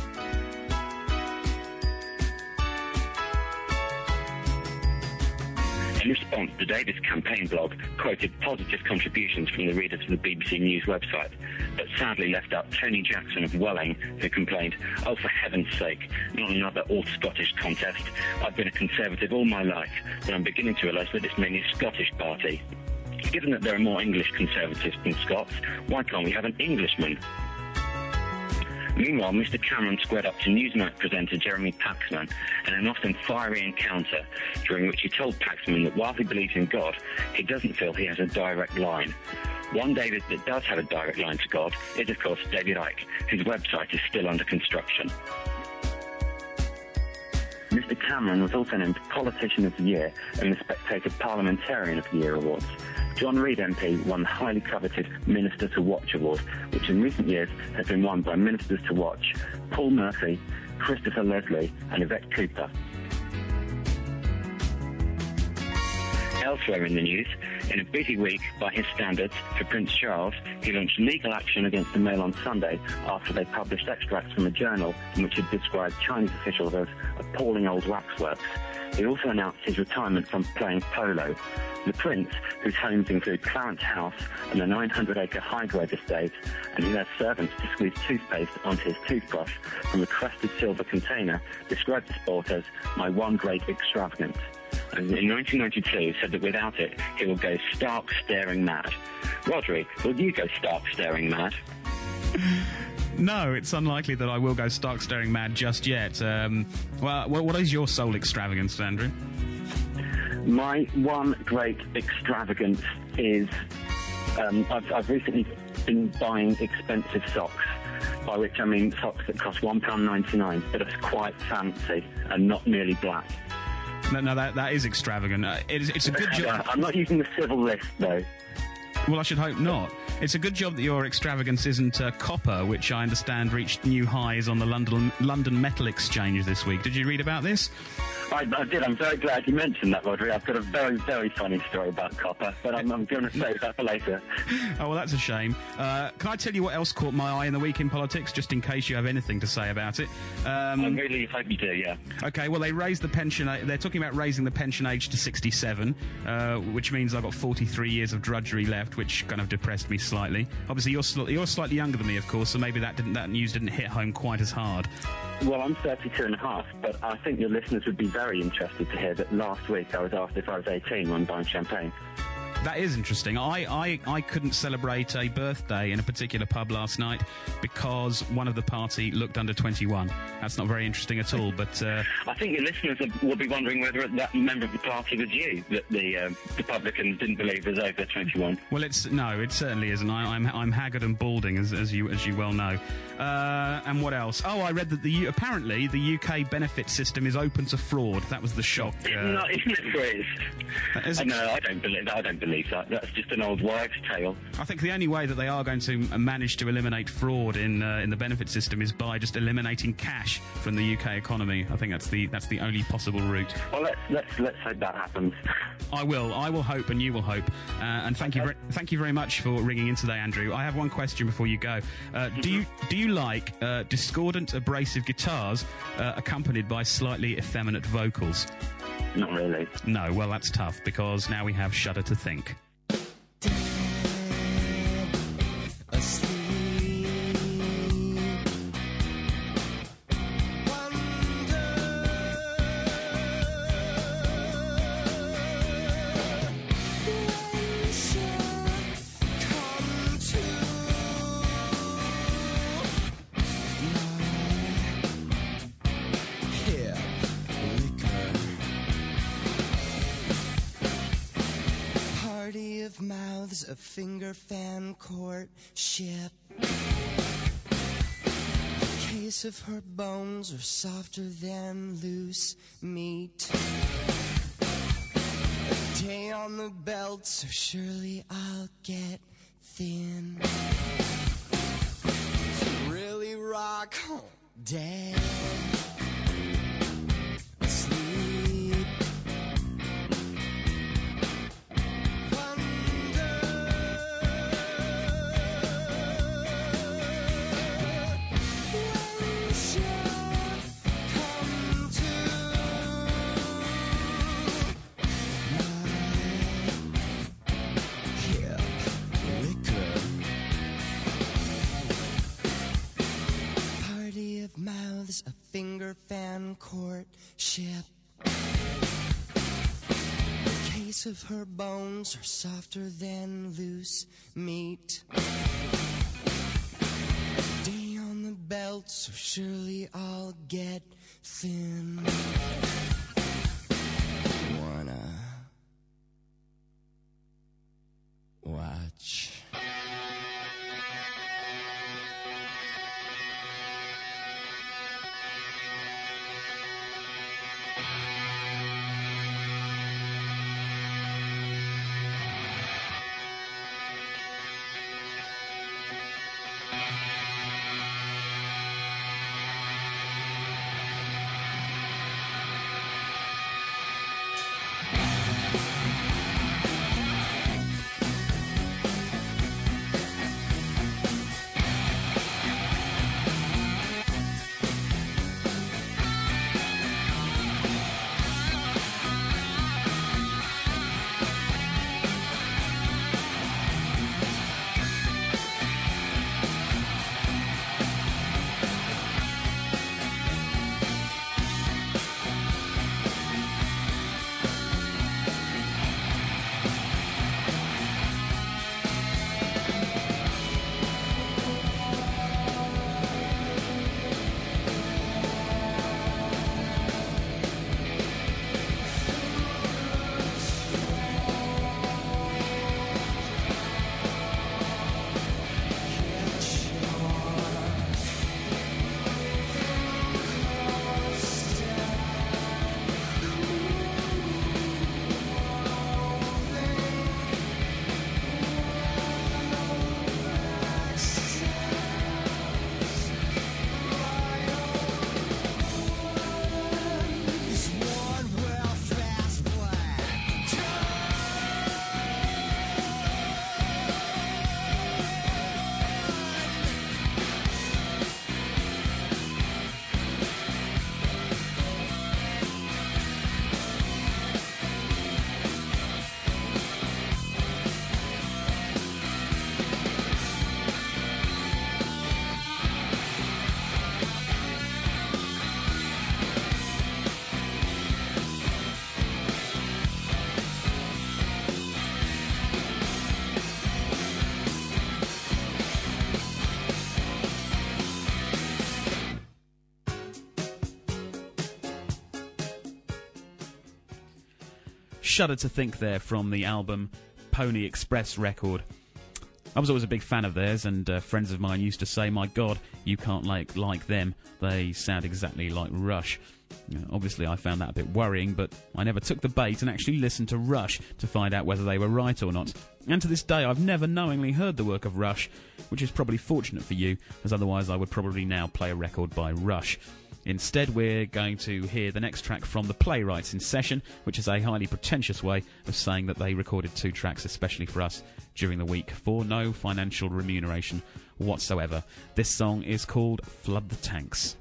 S8: In response, the Davis campaign blog quoted positive contributions from the readers of the B B C News website, but sadly left out Tony Jackson of Welling, who complained, "Oh, for heaven's sake, not another all-Scottish contest. I've been a Conservative all my life, but I'm beginning to realise that it's mainly a Scottish party. Given that there are more English Conservatives than Scots, why can't we have an Englishman?" Meanwhile, Mister Cameron squared up to Newsnight presenter Jeremy Paxman in an often fiery encounter, during which he told Paxman that while he believes in God, he doesn't feel he has a direct line. One David that does have a direct line to God is, of course, David Icke, whose website is still under construction. Mister Cameron was also named Politician of the Year in the Spectator Parliamentarian of the Year Awards. John Reid M P won the highly coveted Minister to Watch award, which in recent years has been won by Ministers to Watch Paul Murphy, Christopher Leslie and Yvette Cooper. Elsewhere in the news, in a busy week by his standards for Prince Charles, he launched legal action against the Mail on Sunday after they published extracts from a journal in which it described Chinese officials as appalling old waxworks. He also announced his retirement from playing polo. The Prince, whose homes include Clarence House and the nine hundred acre Highgrove estate, and who has servants to squeeze toothpaste onto his toothbrush from a crested silver container, described the sport as my one great extravagance. And in nineteen ninety-two said that without it, he will go stark staring mad. Rodri, will you go stark staring mad?
S2: No, it's unlikely that I will go stark staring mad just yet. Um, well, what is your sole extravagance, Andrew?
S8: My one great extravagance is um, I've, I've recently been buying expensive socks, by which I mean socks that cost one pound ninety-nine, but are quite fancy and not merely black.
S2: No, no, that that is extravagant. Uh, it is, it's a good job.
S8: I'm not using the civil list, though.
S2: Well, I should hope not. It's a good job that your extravagance isn't uh, copper, which I understand reached new highs on the London London Metal Exchange this week. Did you read about this?
S8: I, I did. I'm very glad you mentioned that, Rodri. I've got a very, very funny story about copper, but I'm, I'm going to save that for later.
S2: Oh, well, that's a shame. Uh, can I tell you what else caught my eye in the week in politics, just in case you have anything to say about it? Um,
S8: I really hope you do, yeah.
S2: OK, well, they raised the pension... They're talking about raising the pension age to sixty-seven, uh, which means I've got forty-three years of drudgery left, which kind of depressed me slightly. Obviously, you're, sl- you're slightly younger than me, of course, so maybe that didn't that news didn't hit home quite as hard.
S8: Well, I'm thirty-two and a half, but I think your listeners would be very interested to hear that last week I was asked if I was eighteen when buying champagne.
S2: That is interesting. I, I, I couldn't celebrate a birthday in a particular pub last night because one of the party looked under twenty-one. That's not very interesting at all, but... Uh,
S8: I think your listeners will be wondering whether that member of the party was you, that the uh, Republicans didn't believe was over twenty-one.
S2: Well, it's no, it certainly isn't. I, I'm I'm haggard and balding, as as you as you well know. Uh, and what else? Oh, I read that the U- apparently the U K benefit system is open to fraud. That was the shock. Uh,
S8: no, isn't it, Chris?
S2: is,
S8: uh, no, I don't believe. I don't believe that. That's just an old wives' tale.
S2: I think the only way that they are going to manage to eliminate fraud in uh, in the benefit system is by just eliminating cash from the U K economy. I think that's the that's the only possible route.
S8: Well, let's let's let's hope that happens.
S2: I will. I will hope, and you will hope. Uh, and thank
S8: okay.
S2: you, ver- thank you very much for ringing in today, Andrew. I have one question before you go. Uh, mm-hmm. Do you do you like uh, discordant, abrasive guitars uh, accompanied by slightly effeminate vocals?
S8: Not really.
S2: No. Well, that's tough because now we have Shudder to Think.
S1: A finger fan courtship. Case of her bones are softer than loose meat. A day on the belt, so surely I'll get thin. Really rock, dead. Sleep. Mouths, a finger fan courtship. The case of her bones are softer than loose meat. A day on the belt, so surely I'll get thin. Wanna watch?
S2: Shudder to Think there from the album Pony Express record. I was always a big fan of theirs, and uh, friends of mine used to say, my God, you can't like like them. They sound exactly like Rush. You know, obviously, I found that a bit worrying, but I never took the bait and actually listened to Rush to find out whether they were right or not. And to this day, I've never knowingly heard the work of Rush, which is probably fortunate for you, as otherwise I would probably now play a record by Rush. Instead, we're going to hear the next track from the Playwrights in Session, which is a highly pretentious way of saying that they recorded two tracks especially for us during the week for no financial remuneration whatsoever. This song is called Flood the Tanks.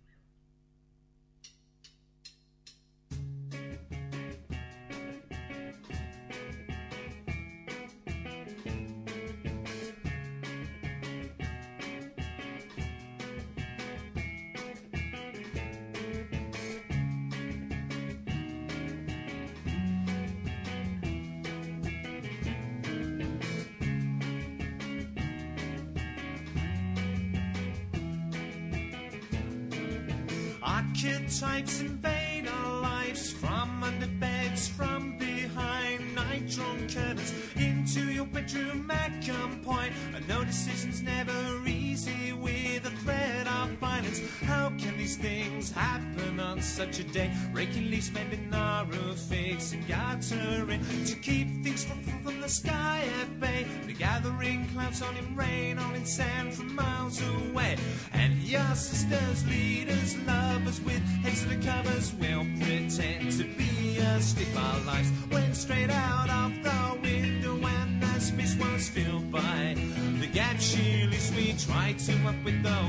S6: Archetypes invade our lives from under beds, from behind night-drawn curtains into your bedroom at gunpoint. I know decisions never easy with a threat of violence. How can these things happen on such a day? Raking leaves, mending narrow figs and guttering to keep things from, from the sky at bay. The gathering clouds on in rain, on in sand from miles away. And your sisters, leaders, lovers with heads to the covers will pretend to be us. Live our lives went straight out of the window when the space was filled by the gap she leaves. We try to up with the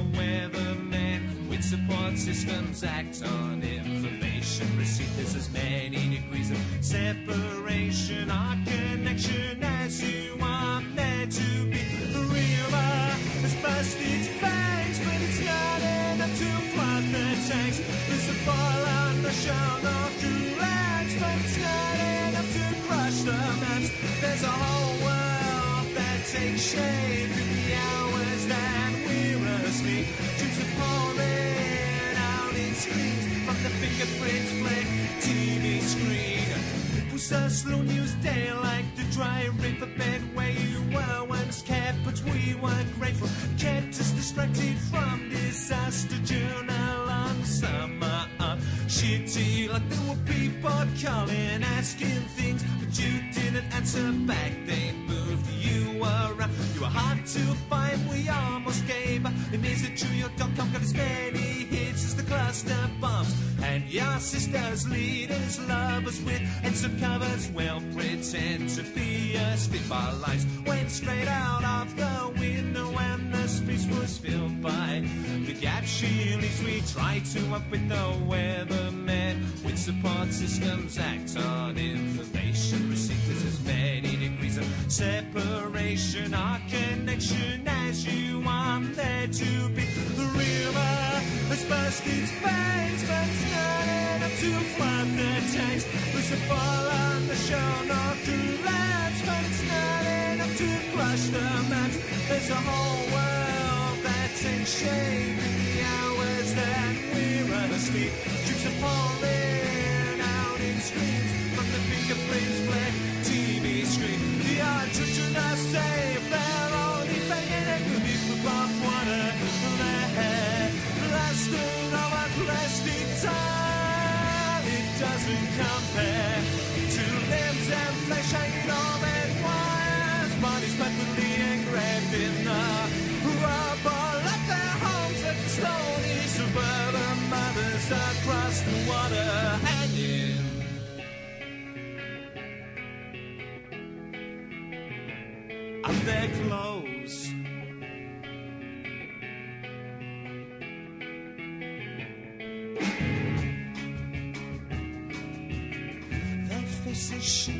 S6: weatherman with support systems, act on information received. There's as many degrees of separation. Our connection as you are meant to be. The river has burst its banks, but it's not enough to flood the tanks. There's a fall on the shore, no collapse, but it's not enough to crush the maps. There's a whole world that takes shape in the hours that we're asleep. Dreams are pouring out in screens from the fingerprints flick T V screen. It was a slow news day like the dry riverbed where you were once kept, but we were grateful. Kept us distracted from disaster journal on summer up. Shitty like there were people calling, asking things, but you didn't answer back. They moved you around. You were hard to find, we almost gave up. And is it true your dot com got as many hits as the cluster bombs? And your sisters, leaders, lovers with heads of covers will pretend to be us. Live our lives went straight out of the window when the space was filled by the gap she leaves. We try to up with the weatherman with support systems, act on information received. There's as many degrees of separation. Our connection as you are there to be. The river has burst its banks, but it's not enough to flood the tanks. There's a fall on the shore, no collapse, but it's not enough to crush the maps. There's a whole world that takes shape in the hours that we're asleep. Troops are falling out in screens from the fingerprints play T V screen. The odds children are safe, they're only begging and could be above water. Blasting over plastic tile, it doesn't compare to limbs and flesh hanging on and wires. Bodies perfectly engraved in the rubble of their homes like the stony suburban mothers across the water hanging. Of their clothes. Their faces show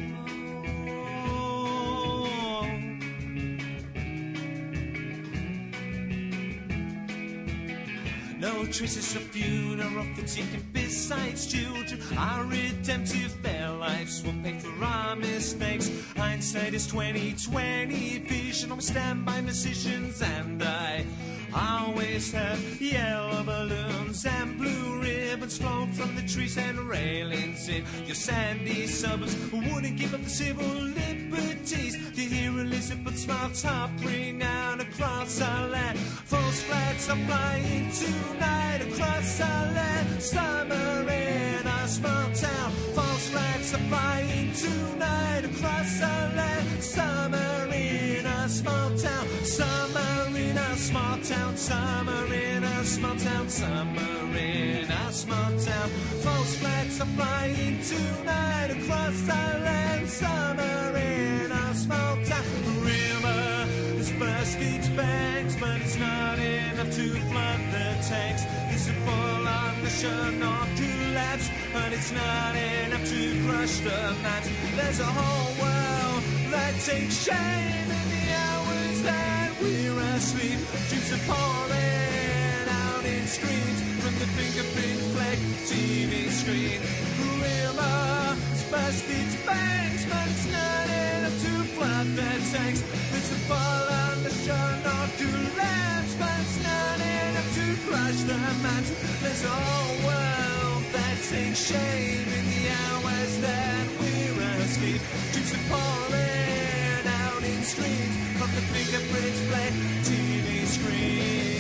S6: no traces of funeral fatigue besides children. Our redemptive their lives will pay for our mistakes. Hindsight is twenty twenty vision on standby musicians, and I I always had yellow balloons and blue ribbons float from the trees and railings in your sandy suburbs who wouldn't give up the civil liberties. To hear Elizabeth's smile top ring out across our land. False flags are flying tonight across our land. Summer in our small town. False flags are flying tonight across our land. Summer in our small town. Summer in our small town. Summer in our small town. Summer in our small town. False flags are flying tonight across our land. Summer in our small town. The river has burst its banks, but it's not enough to flood the tanks. This is full on the shore, not collapse, but it's not enough to crush the mats. There's a whole world that takes shame in the hours that we're asleep. Dreams are pouring out in screens from the fingerprint fleck T V screen. The river has burst its banks, but it's not enough to flood the tanks. There's a fall on the shore, not to lamps, but it's not enough to crush the mats. There's a whole world that takes shame in the hours that we're asleep. Dreams are pouring out in streams from the fingerprints black T V screen.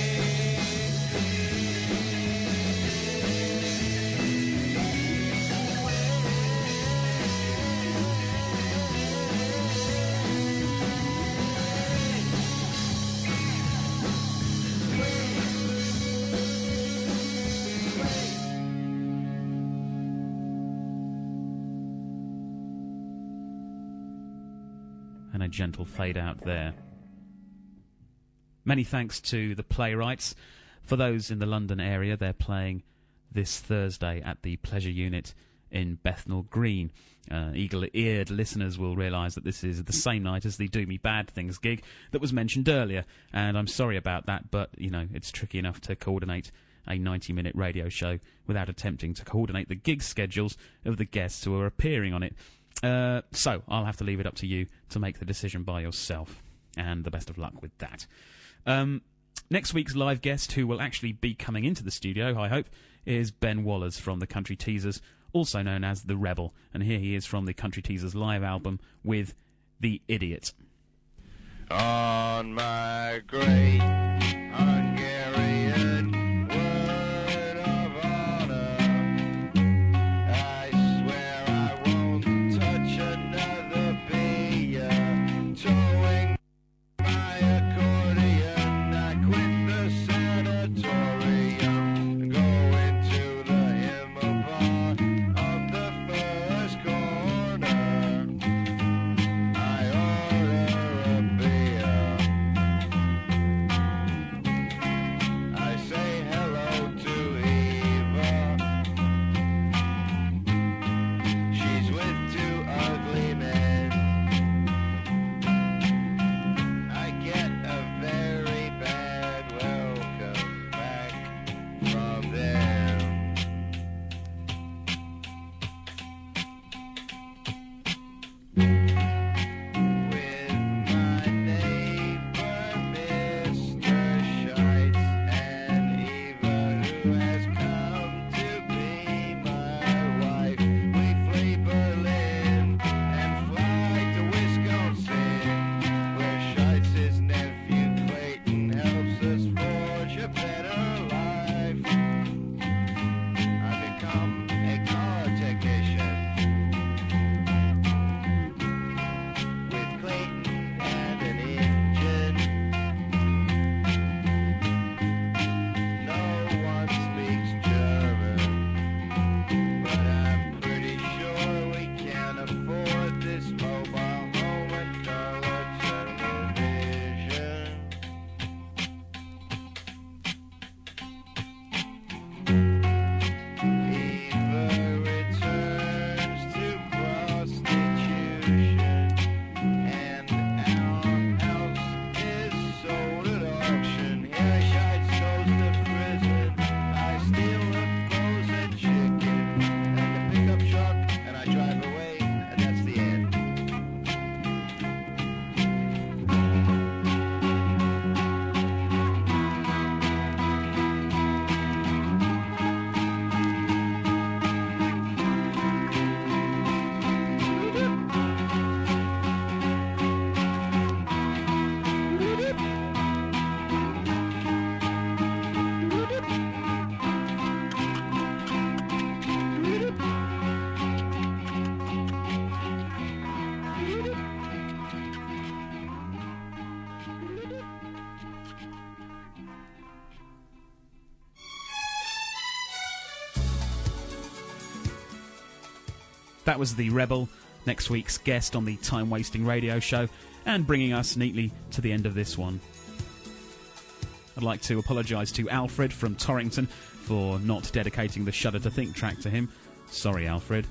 S2: And a gentle fade out there. Many thanks to the playwrights. For those in the London area, they're playing this Thursday at the Pleasure Unit in Bethnal Green. Uh, eagle-eared listeners will realise that this is the same night as the Do Me Bad Things gig that was mentioned earlier, and I'm sorry about that, but, you know, it's tricky enough to coordinate a ninety-minute radio show without attempting to coordinate the gig schedules of the guests who are appearing on it. Uh, so, I'll have to leave it up to you to make the decision by yourself, and the best of luck with that. Um, next week's live guest, who will actually be coming into the studio, I hope, is Ben Wallers from the Country Teasers, also known as The Rebel, and here he is from the Country Teasers live album with The Idiot.
S9: On my great Hungarian word of honor, I swear I won't touch another beer. Towing my accordion, I quit the sanatorium, go into the Himmer bar of the first corner. I order a beer.
S2: That was The Rebel, next week's guest on the Time Wasting Radio Show, and bringing us neatly to the end of this one. I'd like to apologise to Alfred from Torrington for not dedicating the Shudder to Think track to him. Sorry, Alfred.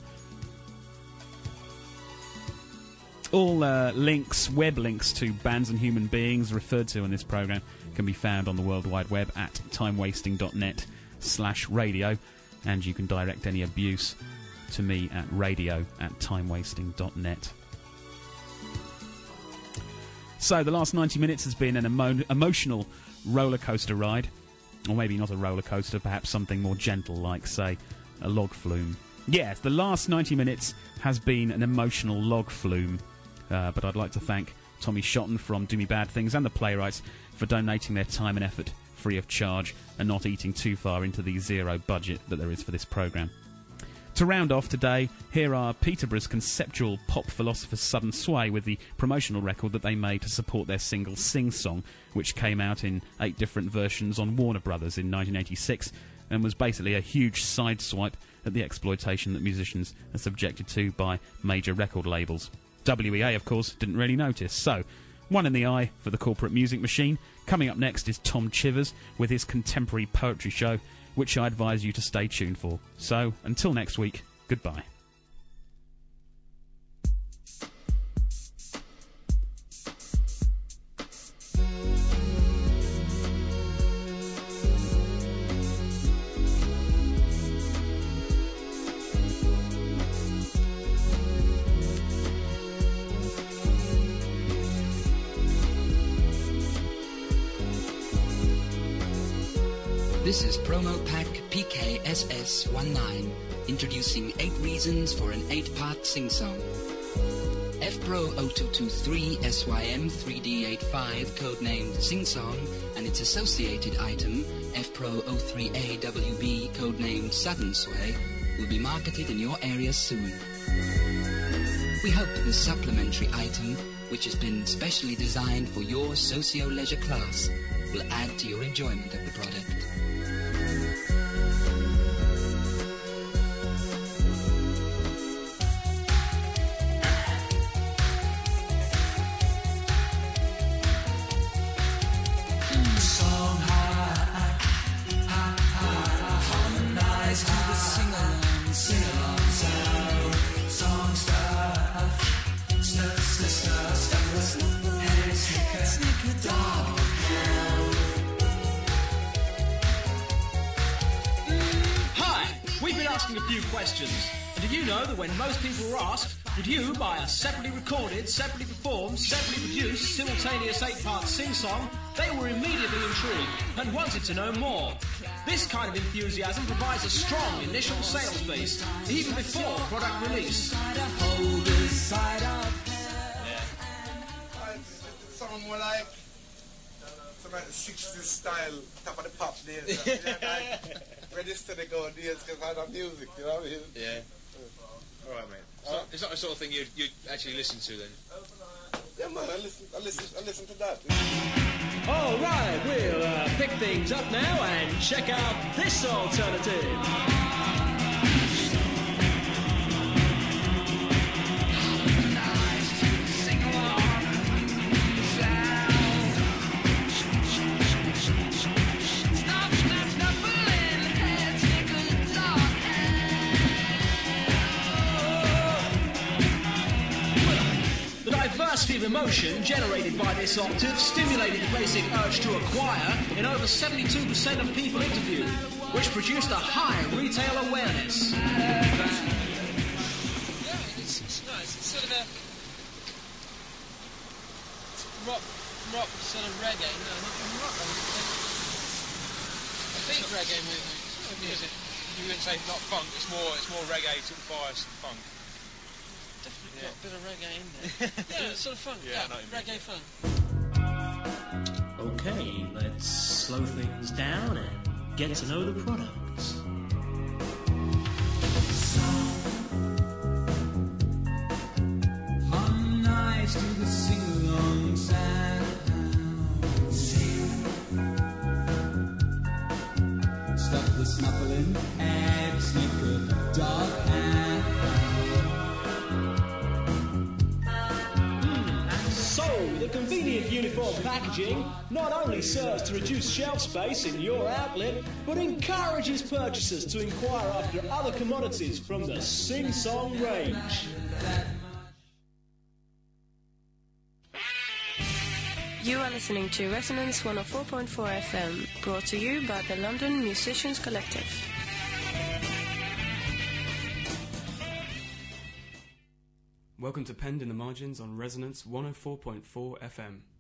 S2: All uh, links, web links to bands and human beings referred to in this programme can be found on the World Wide Web at timewasting.net slash radio, and you can direct any abuse to me at radio at timewasting.net. So the last ninety minutes has been an emo- emotional roller coaster ride, or maybe not a roller coaster, perhaps something more gentle like, say, a log flume. Yes, the last ninety minutes has been an emotional log flume. Uh, but I'd like to thank Tommy Shotton from Do Me Bad Things and the Playwrights for donating their time and effort free of charge and not eating too far into the zero budget that there is for this programme. To round off today, here are Peterborough's conceptual pop philosophers Southern Sway with the promotional record that they made to support their single Sing Song, which came out in eight different versions on Warner Brothers in nineteen eighty-six and was basically a huge sideswipe at the exploitation that musicians are subjected to by major record labels. W E A, of course, didn't really notice. So, one in the eye for the corporate music machine. Coming up next is Tom Chivers with his contemporary poetry show, which I advise you to stay tuned for. So, until next week, goodbye.
S10: This is Promo Pack P K S S nineteen, introducing eight reasons for an eight-part sing-song. F Pro zero two two three S Y M three D eighty-five, codenamed Sing Song, and its associated item, F Pro zero three A W B, codenamed Southern Sway, will be marketed in your area soon. We hope this supplementary item, which has been specially designed for your socio-leisure class, will add to your enjoyment of the product.
S11: When most people were asked, would you buy a separately recorded, separately performed, separately produced, simultaneous eight-part sing-song, they were immediately intrigued and wanted to know more. This kind of enthusiasm provides a strong initial sales base, even before product release.
S1: Yeah. It's something more like some like the sixties style, top of the pop days. You know, like, register to go days because I don't music, you know what I mean?
S12: Yeah. All right, mate. So it's not the sort of thing you'd, you'd actually listen to then?
S1: Yeah, man, I listen, I listen, I listen to that.
S11: All right, we'll uh, pick things up now and check out this alternative. Diversity of emotion generated by this octave stimulated the basic urge to acquire in over seventy-two percent of people interviewed, which produced a high retail awareness.
S13: Yeah, it's, it's nice. It's sort of a rock, rock sort of reggae. No, not even rock. A big reggae movement. Sort of music.
S12: You wouldn't say not funk. It's more, it's more reggae sort of biased funk.
S13: Definitely
S12: Yeah.
S13: got a bit of reggae in there. Yeah, sort of funk.
S12: Yeah, I
S13: Yeah,
S12: know what you
S13: reggae funk.
S14: Okay, let's slow things down and get to know the products.
S1: Harmonize to the sing-along sound. Sing. Stop the snuffling and snicker, dark and
S11: packaging not only serves to reduce shelf space in your outlet, but encourages purchasers to inquire after other commodities from the Sing Song range.
S15: You are listening to Resonance one oh four point four F M, brought to you by the London Musicians Collective.
S16: Welcome to Penned in the Margins on Resonance one oh four point four F M.